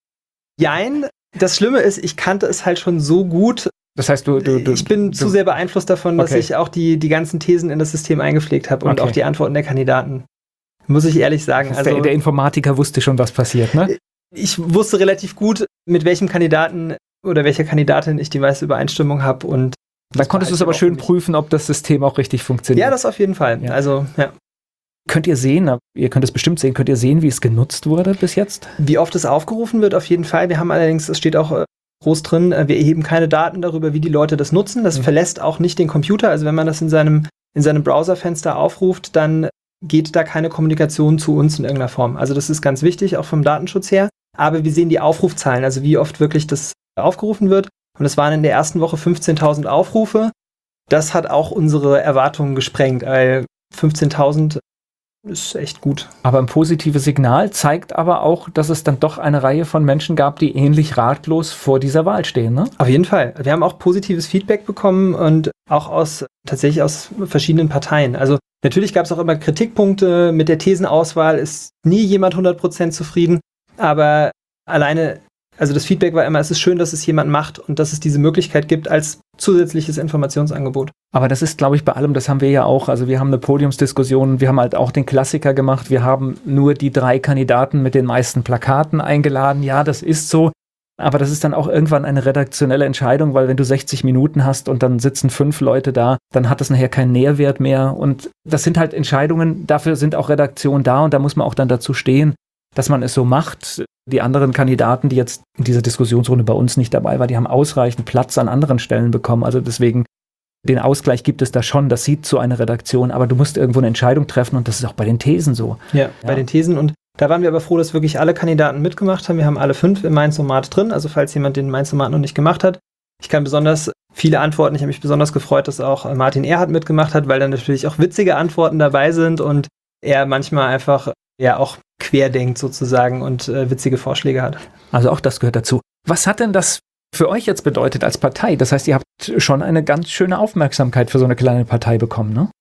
Jein. Das Schlimme ist, ich kannte es halt schon so gut. Das heißt, du, du, du ich bin du, zu sehr beeinflusst davon, dass okay. ich auch die, die ganzen Thesen in das System eingepflegt habe und okay. auch die Antworten der Kandidaten. Muss ich ehrlich sagen. Also also, der, der Informatiker wusste schon, was passiert, ne? Ich wusste relativ gut, mit welchem Kandidaten oder welcher Kandidatin ich die meiste Übereinstimmung habe. Und dann konntest du es aber schön prüfen, ob das System auch richtig funktioniert. Ja, das auf jeden Fall. Ja. Also, ja. Könnt ihr sehen, ihr könnt es bestimmt sehen, könnt ihr sehen, wie es genutzt wurde bis jetzt? Wie oft es aufgerufen wird, auf jeden Fall. Wir haben allerdings, es steht auch groß drin, wir erheben keine Daten darüber, wie die Leute das nutzen. Das mhm. verlässt auch nicht den Computer. Also wenn man das in seinem, in seinem Browserfenster aufruft, dann geht da keine Kommunikation zu uns in irgendeiner Form. Also das ist ganz wichtig, auch vom Datenschutz her. Aber wir sehen die Aufrufzahlen, also wie oft wirklich das aufgerufen wird. Und es waren in der ersten Woche fünfzehntausend Aufrufe. Das hat auch unsere Erwartungen gesprengt, weil fünfzehntausend ist echt gut. Aber ein positives Signal zeigt aber auch, dass es dann doch eine Reihe von Menschen gab, die ähnlich ratlos vor dieser Wahl stehen, ne? Auf jeden Fall. Wir haben auch positives Feedback bekommen und auch aus tatsächlich aus verschiedenen Parteien. Also natürlich gab es auch immer Kritikpunkte. Mit der Thesenauswahl ist nie jemand hundert Prozent zufrieden. Aber alleine, also das Feedback war immer, es ist schön, dass es jemand macht und dass es diese Möglichkeit gibt als zusätzliches Informationsangebot. Aber das ist, glaube ich, bei allem, das haben wir ja auch. Also wir haben eine Podiumsdiskussion, wir haben halt auch den Klassiker gemacht. Wir haben nur die drei Kandidaten mit den meisten Plakaten eingeladen. Ja, das ist so. Aber das ist dann auch irgendwann eine redaktionelle Entscheidung, weil wenn du sechzig Minuten hast und dann sitzen fünf Leute da, dann hat das nachher keinen Nährwert mehr. Und das sind halt Entscheidungen, dafür sind auch Redaktionen da und da muss man auch dann dazu stehen, dass man es so macht. Die anderen Kandidaten, die jetzt in dieser Diskussionsrunde bei uns nicht dabei waren, die haben ausreichend Platz an anderen Stellen bekommen. Also deswegen, den Ausgleich gibt es da schon. Das sieht so eine Redaktion. Aber du musst irgendwo eine Entscheidung treffen und das ist auch bei den Thesen so. Ja, ja. Bei den Thesen. Und da waren wir aber froh, dass wirklich alle Kandidaten mitgemacht haben. Wir haben alle fünf im Mainzomat drin. Also falls jemand den Mainzomat noch nicht gemacht hat. Ich kann besonders viele Antworten. Ich habe mich besonders gefreut, dass auch Martin Erhardt mitgemacht hat, weil dann natürlich auch witzige Antworten dabei sind und er manchmal einfach ja auch querdenkt sozusagen und äh, witzige Vorschläge hat. Also auch das gehört dazu. Was hat denn das für euch jetzt bedeutet als Partei? Das heißt, ihr habt schon eine ganz schöne Aufmerksamkeit für so eine kleine Partei bekommen, ne?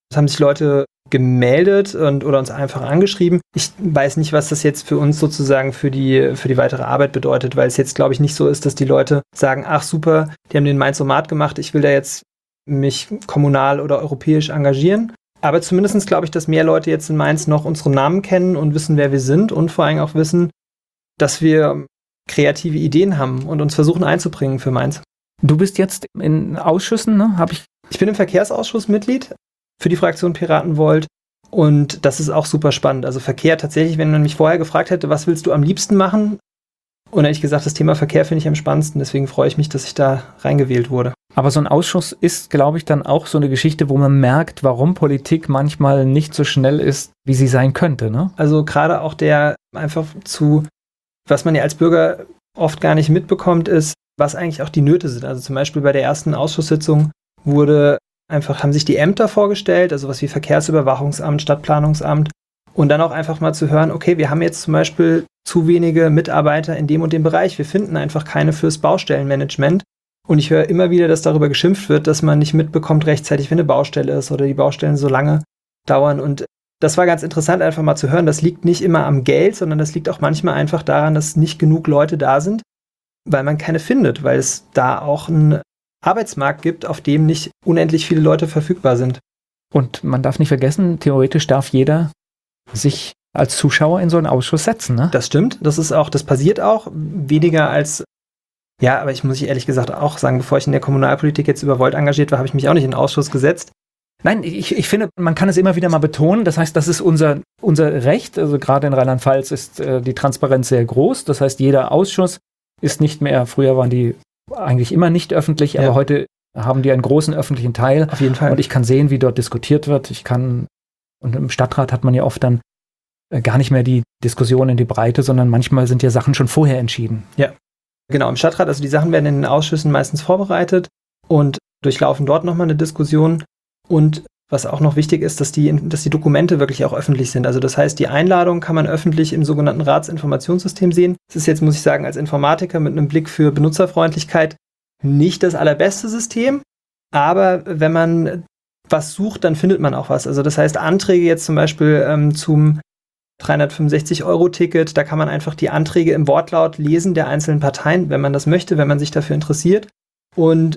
Es haben sich Leute gemeldet und oder uns einfach angeschrieben. Ich weiß nicht, was das jetzt für uns sozusagen für die, für die weitere Arbeit bedeutet, weil es jetzt, glaube ich, nicht so ist, dass die Leute sagen, ach super, die haben den Mainz-O-Mat gemacht, ich will da jetzt mich kommunal oder europäisch engagieren. Aber zumindest glaube ich, dass mehr Leute jetzt in Mainz noch unsere Namen kennen und wissen, wer wir sind und vor allem auch wissen, dass wir kreative Ideen haben und uns versuchen einzubringen für Mainz. Du bist jetzt in Ausschüssen, ne? Hab ich Ich bin im Verkehrsausschuss Mitglied für die Fraktion Piratenvolt und das ist auch super spannend. Also Verkehr tatsächlich, wenn man mich vorher gefragt hätte, was willst du am liebsten machen? Und hätte ich gesagt, das Thema Verkehr finde ich am spannendsten, deswegen freue ich mich, dass ich da reingewählt wurde. Aber so ein Ausschuss ist, glaube ich, dann auch so eine Geschichte, wo man merkt, warum Politik manchmal nicht so schnell ist, wie sie sein könnte, ne? Also gerade auch der einfach zu, was man ja als Bürger oft gar nicht mitbekommt, ist, was eigentlich auch die Nöte sind. Also zum Beispiel bei der ersten Ausschusssitzung wurde einfach, haben sich die Ämter vorgestellt, also was wie Verkehrsüberwachungsamt, Stadtplanungsamt und dann auch einfach mal zu hören, okay, wir haben jetzt zum Beispiel zu wenige Mitarbeiter in dem und dem Bereich. Wir finden einfach keine fürs Baustellenmanagement. Und ich höre immer wieder, dass darüber geschimpft wird, dass man nicht mitbekommt rechtzeitig, wenn eine Baustelle ist oder die Baustellen so lange dauern. Und das war ganz interessant, einfach mal zu hören. Das liegt nicht immer am Geld, sondern das liegt auch manchmal einfach daran, dass nicht genug Leute da sind, weil man keine findet, weil es da auch einen Arbeitsmarkt gibt, auf dem nicht unendlich viele Leute verfügbar sind. Und man darf nicht vergessen, theoretisch darf jeder sich als Zuschauer in so einen Ausschuss setzen, ne? Das stimmt, das ist auch, das passiert auch weniger als, ja, aber ich muss ehrlich gesagt auch sagen, bevor ich in der Kommunalpolitik jetzt über Volt engagiert war, habe ich mich auch nicht in den Ausschuss gesetzt. Nein, ich, ich finde, man kann es immer wieder mal betonen. Das heißt, das ist unser, unser Recht. Also gerade in Rheinland-Pfalz ist äh, die Transparenz sehr groß. Das heißt, jeder Ausschuss ist nicht mehr, früher waren die eigentlich immer nicht öffentlich, aber ja. heute haben die einen großen öffentlichen Teil. Auf jeden Fall. Und ich kann sehen, wie dort diskutiert wird. Ich kann, und im Stadtrat hat man ja oft dann äh, gar nicht mehr die Diskussion in die Breite, sondern manchmal sind ja Sachen schon vorher entschieden. Ja, genau. Im Stadtrat, also die Sachen werden in den Ausschüssen meistens vorbereitet und durchlaufen dort nochmal eine Diskussion. Und was auch noch wichtig ist, dass die, dass die Dokumente wirklich auch öffentlich sind. Also das heißt, die Einladung kann man öffentlich im sogenannten Ratsinformationssystem sehen. Das ist jetzt, muss ich sagen, als Informatiker mit einem Blick für Benutzerfreundlichkeit nicht das allerbeste System. Aber wenn man was sucht, dann findet man auch was. Also das heißt, Anträge jetzt zum Beispiel ähm, zum dreihundertfünfundsechzig Euro Ticket, da kann man einfach die Anträge im Wortlaut lesen der einzelnen Parteien, wenn man das möchte, wenn man sich dafür interessiert. Und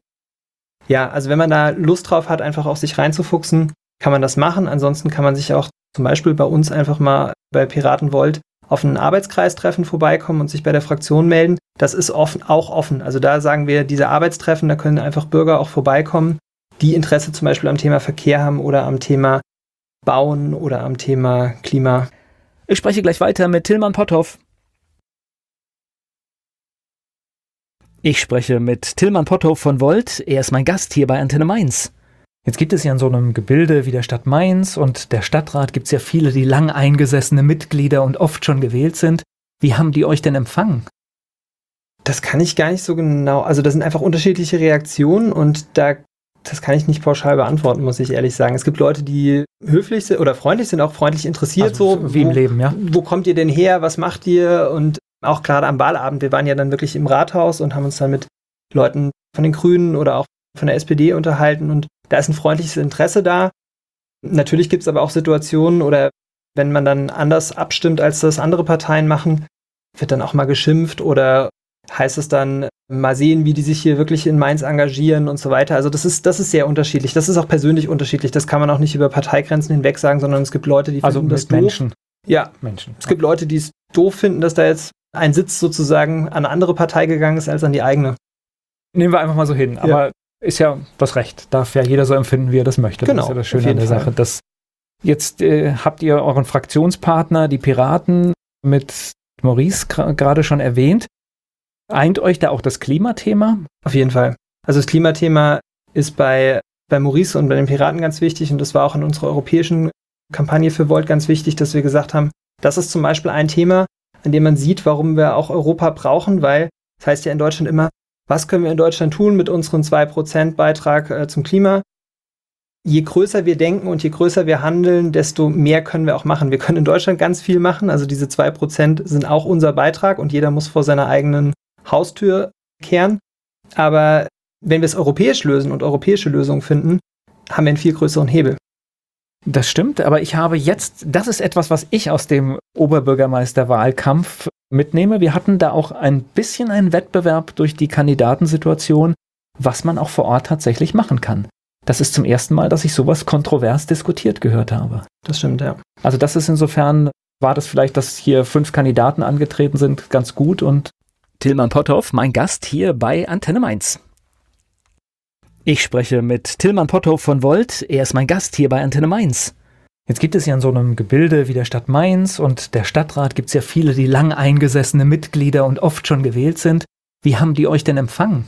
ja, also wenn man da Lust drauf hat, einfach auch sich reinzufuchsen, kann man das machen. Ansonsten kann man sich auch zum Beispiel bei uns einfach mal bei Piratenvolt auf einen Arbeitskreistreffen vorbeikommen und sich bei der Fraktion melden. Das ist offen, auch offen. Also da sagen wir, diese Arbeitstreffen, da können einfach Bürger auch vorbeikommen, die Interesse zum Beispiel am Thema Verkehr haben oder am Thema Bauen oder am Thema Klima. Ich spreche gleich weiter mit Tilman Potthoff. Ich spreche mit Tilman Potthoff von Volt. Er ist mein Gast hier bei Antenne Mainz. Jetzt gibt es ja in so einem Gebilde wie der Stadt Mainz und der Stadtrat gibt es ja viele, die lang eingesessene Mitglieder und oft schon gewählt sind. Wie haben die euch denn empfangen? Das kann ich gar nicht so genau, also das sind einfach unterschiedliche Reaktionen und da, das kann ich nicht pauschal beantworten, muss ich ehrlich sagen. Es gibt Leute, die höflich sind oder freundlich sind, auch freundlich interessiert, also, so. Wie wo, im Leben, ja. Wo kommt ihr denn her, was macht ihr? Und auch gerade am Wahlabend, wir waren ja dann wirklich im Rathaus und haben uns dann mit Leuten von den Grünen oder auch von der S P D unterhalten und da ist ein freundliches Interesse da. Natürlich gibt es aber auch Situationen oder wenn man dann anders abstimmt, als das andere Parteien machen, wird dann auch mal geschimpft oder heißt es dann, mal sehen, wie die sich hier wirklich in Mainz engagieren und so weiter. Also das ist, das ist sehr unterschiedlich. Das ist auch persönlich unterschiedlich. Das kann man auch nicht über Parteigrenzen hinweg sagen, sondern es gibt Leute, die also finden das Menschen. doof. Ja, Menschen. Es gibt Leute, die es doof finden, dass da jetzt ein Sitz sozusagen an eine andere Partei gegangen ist als an die eigene. Nehmen wir einfach mal so hin. Ja. Aber ist ja das Recht. Darf ja jeder so empfinden, wie er das möchte. Genau, Das ist ja das Schöne auf an jeden der Fall. Sache. Dass jetzt äh, habt ihr euren Fraktionspartner, die Piraten, mit Maurice gra- gerade schon erwähnt. Eint euch da auch das Klimathema? Auf jeden Fall. Also das Klimathema ist bei, bei Maurice und bei den Piraten ganz wichtig und das war auch in unserer europäischen Kampagne für Volt ganz wichtig, dass wir gesagt haben, das ist zum Beispiel ein Thema, an dem man sieht, warum wir auch Europa brauchen, weil das heißt ja in Deutschland immer, was können wir in Deutschland tun mit unserem zwei Prozent Beitrag äh, zum Klima? Je größer wir denken und je größer wir handeln, desto mehr können wir auch machen. Wir können in Deutschland ganz viel machen, also diese zwei Prozent sind auch unser Beitrag und jeder muss vor seiner eigenen Haustür kehren. Aber wenn wir es europäisch lösen und europäische Lösungen finden, haben wir einen viel größeren Hebel. Das stimmt, aber ich habe jetzt, das ist etwas, was ich aus dem Oberbürgermeisterwahlkampf mitnehme. Wir hatten da auch ein bisschen einen Wettbewerb durch die Kandidatensituation, was man auch vor Ort tatsächlich machen kann. Das ist zum ersten Mal, dass ich sowas kontrovers diskutiert gehört habe. Das stimmt, ja. Also das ist insofern, war das vielleicht, dass hier fünf Kandidaten angetreten sind, ganz gut. Und Tilman Potthoff, mein Gast hier bei Antenne Mainz. Ich spreche mit Tilman Potthoff von Volt. Er ist mein Gast hier bei Antenne Mainz. Jetzt gibt es ja in so einem Gebilde wie der Stadt Mainz und der Stadtrat gibt es ja viele, die lang eingesessene Mitglieder und oft schon gewählt sind. Wie haben die euch denn empfangen?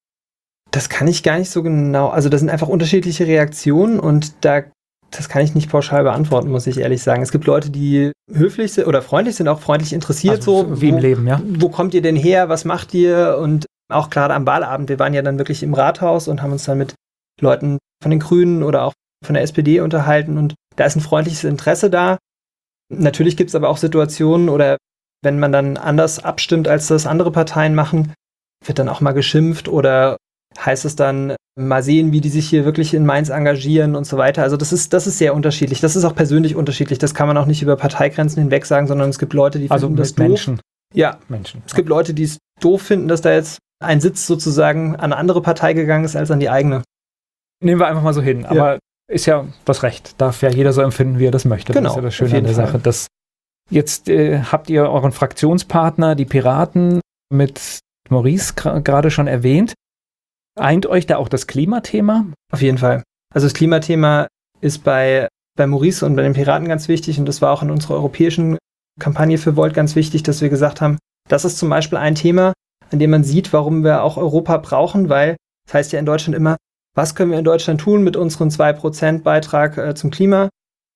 Das kann ich gar nicht so genau, also das sind einfach unterschiedliche Reaktionen und da, das kann ich nicht pauschal beantworten, muss ich ehrlich sagen. Es gibt Leute, die höflich sind oder freundlich sind, auch freundlich interessiert, also, so. Wie wo, im Leben, ja. Wo kommt ihr denn her, was macht ihr? Und auch gerade am Wahlabend, wir waren ja dann wirklich im Rathaus und haben uns dann mit Leuten von den Grünen oder auch von der S P D unterhalten und da ist ein freundliches Interesse da. Natürlich gibt es aber auch Situationen oder wenn man dann anders abstimmt, als das andere Parteien machen, wird dann auch mal geschimpft oder heißt es dann, mal sehen, wie die sich hier wirklich in Mainz engagieren und so weiter. Also das ist, das ist sehr unterschiedlich. Das ist auch persönlich unterschiedlich. Das kann man auch nicht über Parteigrenzen hinweg sagen, sondern es gibt Leute, die also finden das Menschen. doof. Ja, Menschen. Es gibt Leute, die es doof finden, dass da jetzt ein Sitz sozusagen an eine andere Partei gegangen ist als an die eigene. Nehmen wir einfach mal so hin. Ja. Aber ist ja das Recht. Darf ja jeder so empfinden, wie er das möchte. Genau, Das ist ja das Schöne auf jeden an der Fall. Sache. Das jetzt äh, habt ihr euren Fraktionspartner, die Piraten, mit Maurice gra- gerade schon erwähnt. Eint euch da auch das Klimathema? Auf jeden Fall. Also das Klimathema ist bei, bei Maurice und bei den Piraten ganz wichtig und das war auch in unserer europäischen Kampagne für Volt ganz wichtig, dass wir gesagt haben, das ist zum Beispiel ein Thema, an dem man sieht, warum wir auch Europa brauchen, weil das heißt ja in Deutschland immer, was können wir in Deutschland tun mit unserem zwei Prozent Beitrag äh, zum Klima?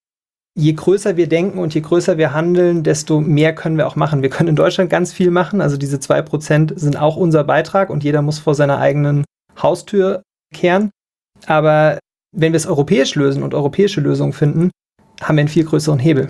Je größer wir denken und je größer wir handeln, desto mehr können wir auch machen. Wir können in Deutschland ganz viel machen, also diese zwei Prozent sind auch unser Beitrag und jeder muss vor seiner eigenen Haustür kehren. Aber wenn wir es europäisch lösen und europäische Lösungen finden, haben wir einen viel größeren Hebel.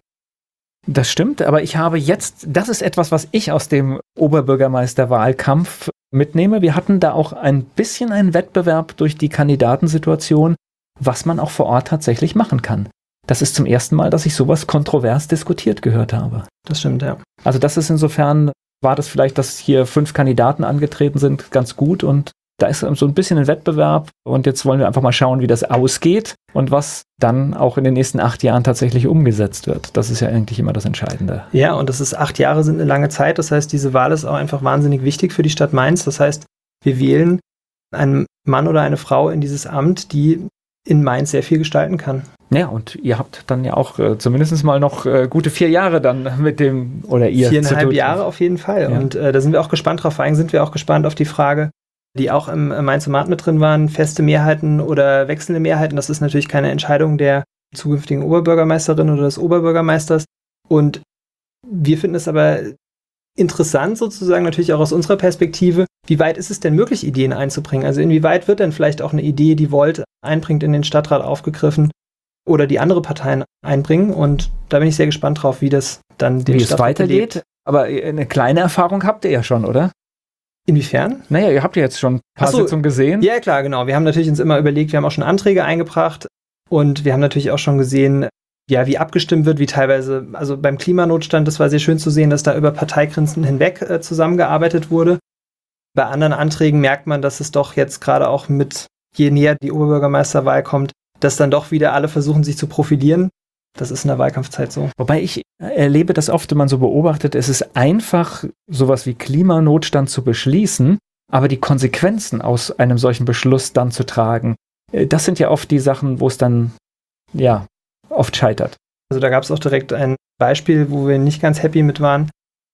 Das stimmt, aber ich habe jetzt, das ist etwas, was ich aus dem Oberbürgermeisterwahlkampf mitnehme. Wir hatten da auch ein bisschen einen Wettbewerb durch die Kandidatensituation, was man auch vor Ort tatsächlich machen kann. Das ist zum ersten Mal, dass ich sowas kontrovers diskutiert gehört habe. Das stimmt, ja. Also das ist insofern, war das vielleicht, dass hier fünf Kandidaten angetreten sind, ganz gut und da ist so ein bisschen ein Wettbewerb und jetzt wollen wir einfach mal schauen, wie das ausgeht und was dann auch in den nächsten acht Jahren tatsächlich umgesetzt wird. Das ist ja eigentlich immer das Entscheidende. Ja, und das ist acht Jahre sind eine lange Zeit. Das heißt, diese Wahl ist auch einfach wahnsinnig wichtig für die Stadt Mainz. Das heißt, wir wählen einen Mann oder eine Frau in dieses Amt, die in Mainz sehr viel gestalten kann. Ja, und ihr habt dann ja auch äh, zumindest mal noch äh, gute vier Jahre dann mit dem, oder ihr. Viereinhalb Jahre auf jeden Fall. Ja. Und äh, da sind wir auch gespannt drauf. Vor allem sind wir auch gespannt auf die Frage, die auch im Mainz-O-Mat mit drin waren, feste Mehrheiten oder wechselnde Mehrheiten. Das ist natürlich keine Entscheidung der zukünftigen Oberbürgermeisterin oder des Oberbürgermeisters. Und wir finden es aber interessant sozusagen, natürlich auch aus unserer Perspektive, wie weit ist es denn möglich, Ideen einzubringen? Also inwieweit wird denn vielleicht auch eine Idee, die Volt einbringt, in den Stadtrat aufgegriffen oder die andere Parteien einbringen? Und da bin ich sehr gespannt drauf, wie das dann den wie es Stadtrat weitergeht. belebt. Aber eine kleine Erfahrung habt ihr ja schon, oder? Inwiefern? Naja, ihr habt ja jetzt schon ein paar Ach so, Sitzungen gesehen. Ja, klar, genau. Wir haben natürlich uns immer überlegt, wir haben auch schon Anträge eingebracht und wir haben natürlich auch schon gesehen, ja, wie abgestimmt wird, wie teilweise, also beim Klimanotstand, das war sehr schön zu sehen, dass da über Parteigrenzen hinweg äh, zusammengearbeitet wurde. Bei anderen Anträgen merkt man, dass es doch jetzt gerade auch mit, je näher die Oberbürgermeisterwahl kommt, dass dann doch wieder alle versuchen, sich zu profilieren. Das ist in der Wahlkampfzeit so. Wobei ich erlebe das oft, wenn man so beobachtet, es ist einfach, sowas wie Klimanotstand zu beschließen, aber die Konsequenzen aus einem solchen Beschluss dann zu tragen, das sind ja oft die Sachen, wo es dann, ja, oft scheitert. Also da gab es auch direkt ein Beispiel, wo wir nicht ganz happy mit waren.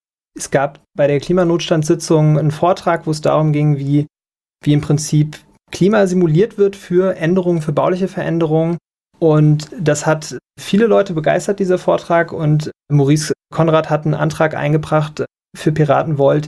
Es gab bei der Klimanotstandssitzung einen Vortrag, wo es darum ging, wie, wie im Prinzip Klima simuliert wird für Änderungen, für bauliche Veränderungen. Und das hat viele Leute begeistert, dieser Vortrag. Und Maurice Konrad hat einen Antrag eingebracht für Piraten Volt,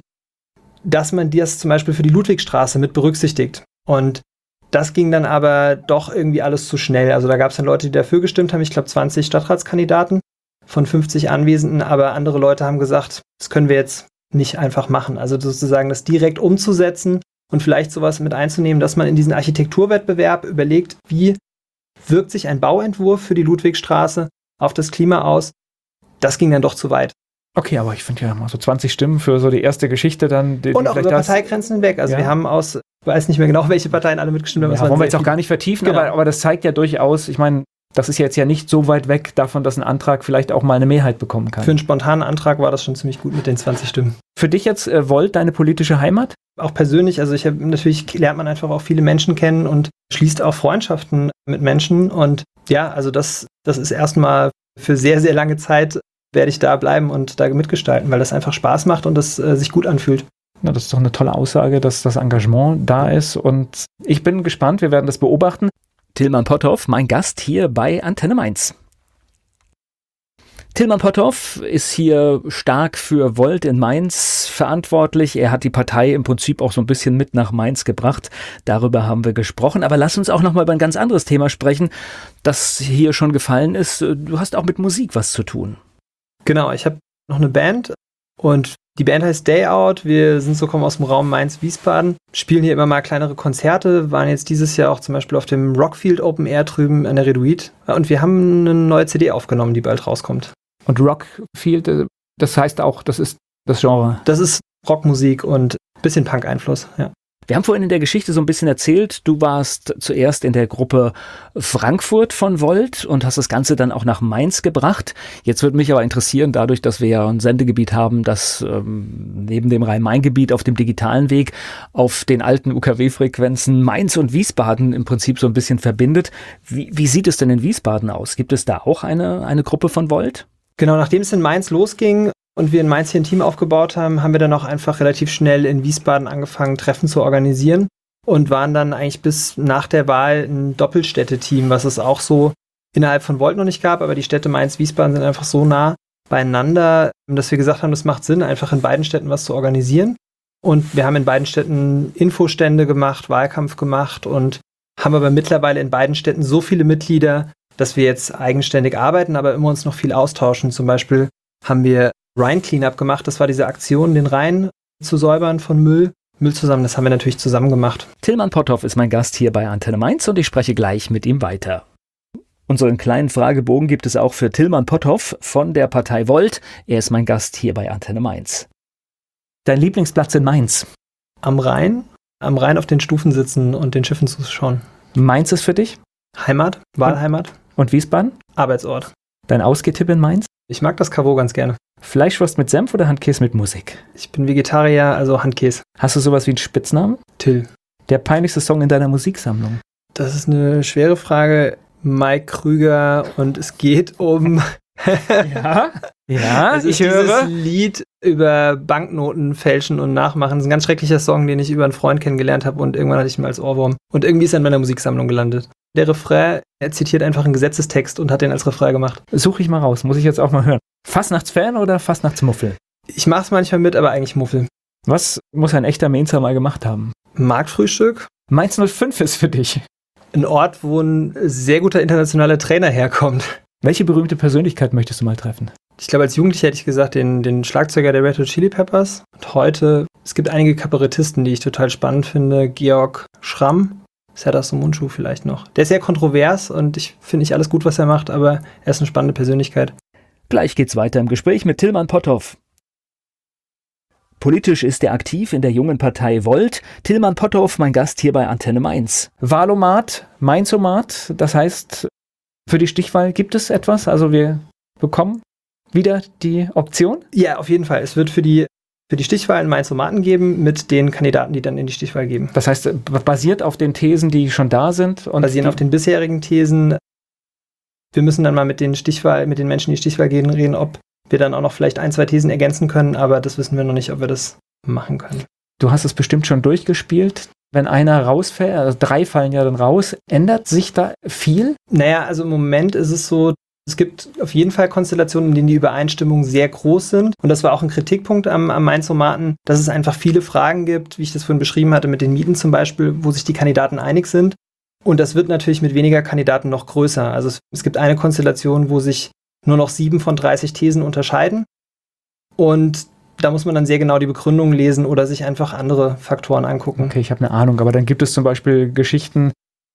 dass man das zum Beispiel für die Ludwigstraße mit berücksichtigt. Und das ging dann aber doch irgendwie alles zu schnell. Also da gab es dann Leute, die dafür gestimmt haben. Ich glaube zwanzig Stadtratskandidaten von fünfzig Anwesenden. Aber andere Leute haben gesagt, das können wir jetzt nicht einfach machen. Also sozusagen das direkt umzusetzen und vielleicht sowas mit einzunehmen, dass man in diesen Architekturwettbewerb überlegt, wie wirkt sich ein Bauentwurf für die Ludwigstraße auf das Klima aus. Das ging dann doch zu weit. Okay, aber ich finde ja mal so zwanzig Stimmen für so die erste Geschichte dann. Die, und die auch über Parteigrenzen hinweg. Also ja. wir haben aus, ich weiß nicht mehr genau, welche Parteien alle mitgestimmt haben. Ja, wollen wir jetzt auch gar nicht vertiefen, genau. aber, aber das zeigt ja durchaus, ich meine, das ist jetzt ja nicht so weit weg davon, dass ein Antrag vielleicht auch mal eine Mehrheit bekommen kann. Für einen spontanen Antrag war das schon ziemlich gut mit den zwanzig Stimmen. Für dich jetzt äh, Volt, deine politische Heimat? Auch persönlich, also ich habe natürlich lernt man einfach auch viele Menschen kennen und schließt auch Freundschaften mit Menschen. Und ja, also das, das ist erstmal für sehr, sehr lange Zeit werde ich da bleiben und da mitgestalten, weil das einfach Spaß macht und das äh, sich gut anfühlt. Na, das ist doch eine tolle Aussage, dass das Engagement da ist und ich bin gespannt, wir werden das beobachten. Tilman Potthoff, mein Gast hier bei Antenne Mainz. Tilman Potthoff ist hier stark für Volt in Mainz verantwortlich. Er hat die Partei im Prinzip auch so ein bisschen mit nach Mainz gebracht. Darüber haben wir gesprochen. Aber lass uns auch noch mal über ein ganz anderes Thema sprechen, das hier schon gefallen ist. Du hast auch mit Musik was zu tun. Genau, ich habe noch eine Band und die Band heißt Day Out. Wir sind so kommen aus dem Raum Mainz-Wiesbaden, spielen hier immer mal kleinere Konzerte, waren jetzt dieses Jahr auch zum Beispiel auf dem Rockfield Open Air drüben an der Reduit und wir haben eine neue C D aufgenommen, die bald rauskommt. Und Rockfield, das heißt auch, das ist das Genre? Das ist Rockmusik und ein bisschen Punk-Einfluss, ja. Wir haben vorhin in der Geschichte so ein bisschen erzählt, du warst zuerst in der Gruppe Frankfurt von Volt und hast das Ganze dann auch nach Mainz gebracht. Jetzt würde mich aber interessieren, dadurch, dass wir ja ein Sendegebiet haben, das ähm, neben dem Rhein-Main-Gebiet auf dem digitalen Weg auf den alten U K W-Frequenzen Mainz und Wiesbaden im Prinzip so ein bisschen verbindet. Wie, wie sieht es denn in Wiesbaden aus? Gibt es da auch eine, eine Gruppe von Volt? Genau, nachdem es in Mainz losging und wir in Mainz hier ein Team aufgebaut haben, haben wir dann auch einfach relativ schnell in Wiesbaden angefangen, Treffen zu organisieren und waren dann eigentlich bis nach der Wahl ein Doppelstädte-Team, was es auch so innerhalb von Volt noch nicht gab, aber die Städte Mainz, Wiesbaden sind einfach so nah beieinander, dass wir gesagt haben, es macht Sinn, einfach in beiden Städten was zu organisieren. Und wir haben in beiden Städten Infostände gemacht, Wahlkampf gemacht und haben aber mittlerweile in beiden Städten so viele Mitglieder, dass wir jetzt eigenständig arbeiten, aber immer uns noch viel austauschen. Zum Beispiel haben wir Rhein Cleanup gemacht. Das war diese Aktion, den Rhein zu säubern von Müll. Müll zusammen, das haben wir natürlich zusammen gemacht. Tilman Potthoff ist mein Gast hier bei Antenne Mainz und ich spreche gleich mit ihm weiter. Unseren kleinen Fragebogen gibt es auch für Tilman Potthoff von der Partei Volt. Er ist mein Gast hier bei Antenne Mainz. Dein Lieblingsplatz in Mainz? Am Rhein. Am Rhein auf den Stufen sitzen und den Schiffen zuschauen. Mainz ist für dich? Heimat, Wahlheimat. Und Wiesbaden? Arbeitsort. Dein Ausgehtipp in Mainz? Ich mag das Caveau ganz gerne. Fleischwurst mit Senf oder Handkäse mit Musik? Ich bin Vegetarier, also Handkäse. Hast du sowas wie einen Spitznamen? Till. Der peinlichste Song in deiner Musiksammlung? Das ist eine schwere Frage. Mike Krüger und es geht um... ja, ja, das ist ich höre. Dieses Lied über Banknoten fälschen und nachmachen. Das ist ein ganz schrecklicher Song, den ich über einen Freund kennengelernt habe und irgendwann hatte ich ihn als Ohrwurm. Und irgendwie ist er in meiner Musiksammlung gelandet. Der Refrain, er zitiert einfach einen Gesetzestext und hat den als Refrain gemacht. Suche ich mal raus, muss ich jetzt auch mal hören. Fastnachtsfan oder Fastnachtsmuffel? Ich mach's manchmal mit, aber eigentlich Muffel. Was muss ein echter Mainzer mal gemacht haben? Marktfrühstück. Mainz null fünf ist für dich. Ein Ort, wo ein sehr guter internationaler Trainer herkommt. Welche berühmte Persönlichkeit möchtest du mal treffen? Ich glaube, als Jugendlicher hätte ich gesagt, den, den Schlagzeuger der Red Hot Chili Peppers. Und heute, es gibt einige Kabarettisten, die ich total spannend finde. Georg Schramm. Serdar Mundschuh vielleicht noch. Der ist sehr kontrovers und ich finde nicht alles gut, was er macht, aber er ist eine spannende Persönlichkeit. Gleich geht's weiter im Gespräch mit Tilman Potthoff. Politisch ist er aktiv in der jungen Partei Volt. Tilman Potthoff, mein Gast hier bei Antenne Mainz. Wahlomat, Mainzomat, das heißt, für die Stichwahl gibt es etwas? Also wir bekommen wieder die Option? Ja, auf jeden Fall. Es wird für die für die Stichwahl einen Mainzomaten geben mit den Kandidaten, die dann in die Stichwahl geben. Das heißt, basiert auf den Thesen, die schon da sind? Und basieren auf den bisherigen Thesen. Wir müssen dann mal mit den Stichwahl, mit den Menschen, die Stichwahl gehen, reden, ob wir dann auch noch vielleicht ein, zwei Thesen ergänzen können, aber das wissen wir noch nicht, ob wir das machen können. Du hast es bestimmt schon durchgespielt. Wenn einer rausfällt, also drei fallen ja dann raus, ändert sich da viel? Naja, also im Moment ist es so, es gibt auf jeden Fall Konstellationen, in denen die Übereinstimmungen sehr groß sind. Und das war auch ein Kritikpunkt am, am Mainzomaten, dass es einfach viele Fragen gibt, wie ich das vorhin beschrieben hatte, mit den Mieten zum Beispiel, wo sich die Kandidaten einig sind. Und das wird natürlich mit weniger Kandidaten noch größer. Also es, es gibt eine Konstellation, wo sich nur noch sieben von dreißig Thesen unterscheiden. Und da muss man dann sehr genau die Begründung lesen oder sich einfach andere Faktoren angucken. Okay, ich habe eine Ahnung. Aber dann gibt es zum Beispiel Geschichten,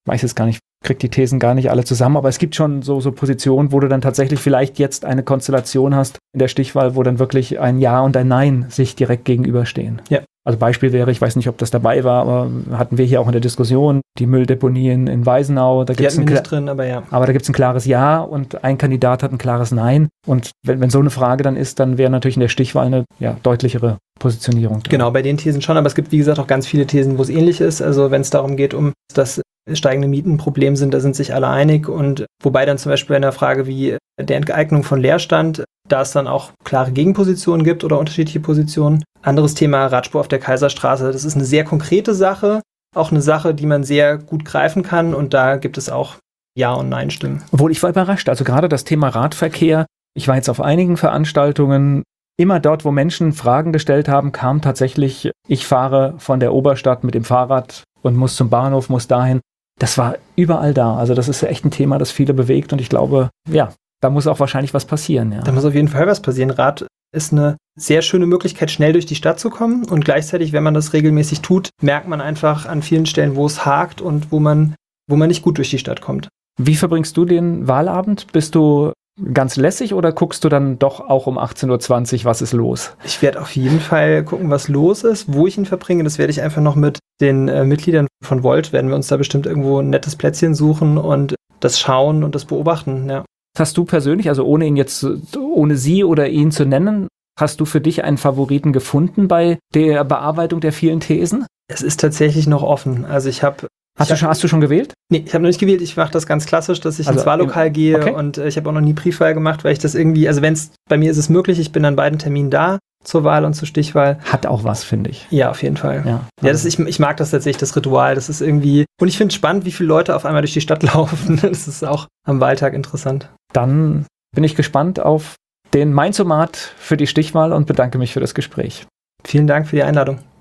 weiß jetzt gar nicht, kriegt die Thesen gar nicht alle zusammen, aber es gibt schon so, so Positionen, wo du dann tatsächlich vielleicht jetzt eine Konstellation hast in der Stichwahl, wo dann wirklich ein Ja und ein Nein sich direkt gegenüberstehen. Ja. Also Beispiel wäre, ich weiß nicht, ob das dabei war, aber hatten wir hier auch in der Diskussion, die Mülldeponien in Weisenau. Da Die gibt's hatten ein wir Kla- nicht drin, aber ja. aber da gibt es ein klares Ja und ein Kandidat hat ein klares Nein. Und wenn, wenn so eine Frage dann ist, dann wäre natürlich in der Stichwahl eine ja, deutlichere Positionierung drin. Genau, bei den Thesen schon, aber es gibt, wie gesagt, auch ganz viele Thesen, wo es ähnlich ist. Also wenn es darum geht, um das steigende Mieten ein Problem sind, da sind sich alle einig. Und wobei dann zum Beispiel bei einer Frage wie der Enteignung von Leerstand, da es dann auch klare Gegenpositionen gibt oder unterschiedliche Positionen. Anderes Thema, Radspur auf der Kaiserstraße. Das ist eine sehr konkrete Sache, auch eine Sache, die man sehr gut greifen kann. Und da gibt es auch Ja- und Nein-Stimmen. Obwohl, ich war überrascht. Also gerade das Thema Radverkehr. Ich war jetzt auf einigen Veranstaltungen. Immer dort, wo Menschen Fragen gestellt haben, kam tatsächlich, ich fahre von der Oberstadt mit dem Fahrrad und muss zum Bahnhof, muss dahin. Das war überall da. Also das ist echt ein Thema, das viele bewegt. Und ich glaube, ja, da muss auch wahrscheinlich was passieren. Ja. Da muss auf jeden Fall was passieren. Rad ist eine sehr schöne Möglichkeit, schnell durch die Stadt zu kommen. Und gleichzeitig, wenn man das regelmäßig tut, merkt man einfach an vielen Stellen, wo es hakt und wo man, wo man nicht gut durch die Stadt kommt. Wie verbringst du den Wahlabend? Bist du ganz lässig oder guckst du dann doch auch um achtzehn Uhr zwanzig, was ist los? Ich werde auf jeden Fall gucken, was los ist. Wo ich ihn verbringe, das werde ich einfach noch mit den äh, Mitgliedern von Volt, werden wir uns da bestimmt irgendwo ein nettes Plätzchen suchen und das schauen und das beobachten, ja. Hast du persönlich, also ohne ihn jetzt, ohne sie oder ihn zu nennen, hast du für dich einen Favoriten gefunden bei der Bearbeitung der vielen Thesen? Es ist tatsächlich noch offen. Also ich habe Hast, du schon, hast du schon gewählt? Nee, ich habe noch nicht gewählt. Ich mache das ganz klassisch, dass ich Also ins Wahllokal im- gehe okay. und äh, ich habe auch noch nie Briefwahl gemacht, weil ich das irgendwie, also wenn es, bei mir ist es möglich, ich bin an beiden Terminen da, zur Wahl und zur Stichwahl. Hat auch was, finde ich. Ja, auf jeden Fall. Ja, Ja, das, ich, ich mag das tatsächlich, das Ritual. Das ist irgendwie, und ich finde es spannend, wie viele Leute auf einmal durch die Stadt laufen. Das ist auch am Wahltag interessant. Dann bin ich gespannt auf den Mainzomat für die Stichwahl und bedanke mich für das Gespräch. Vielen Dank für die Einladung.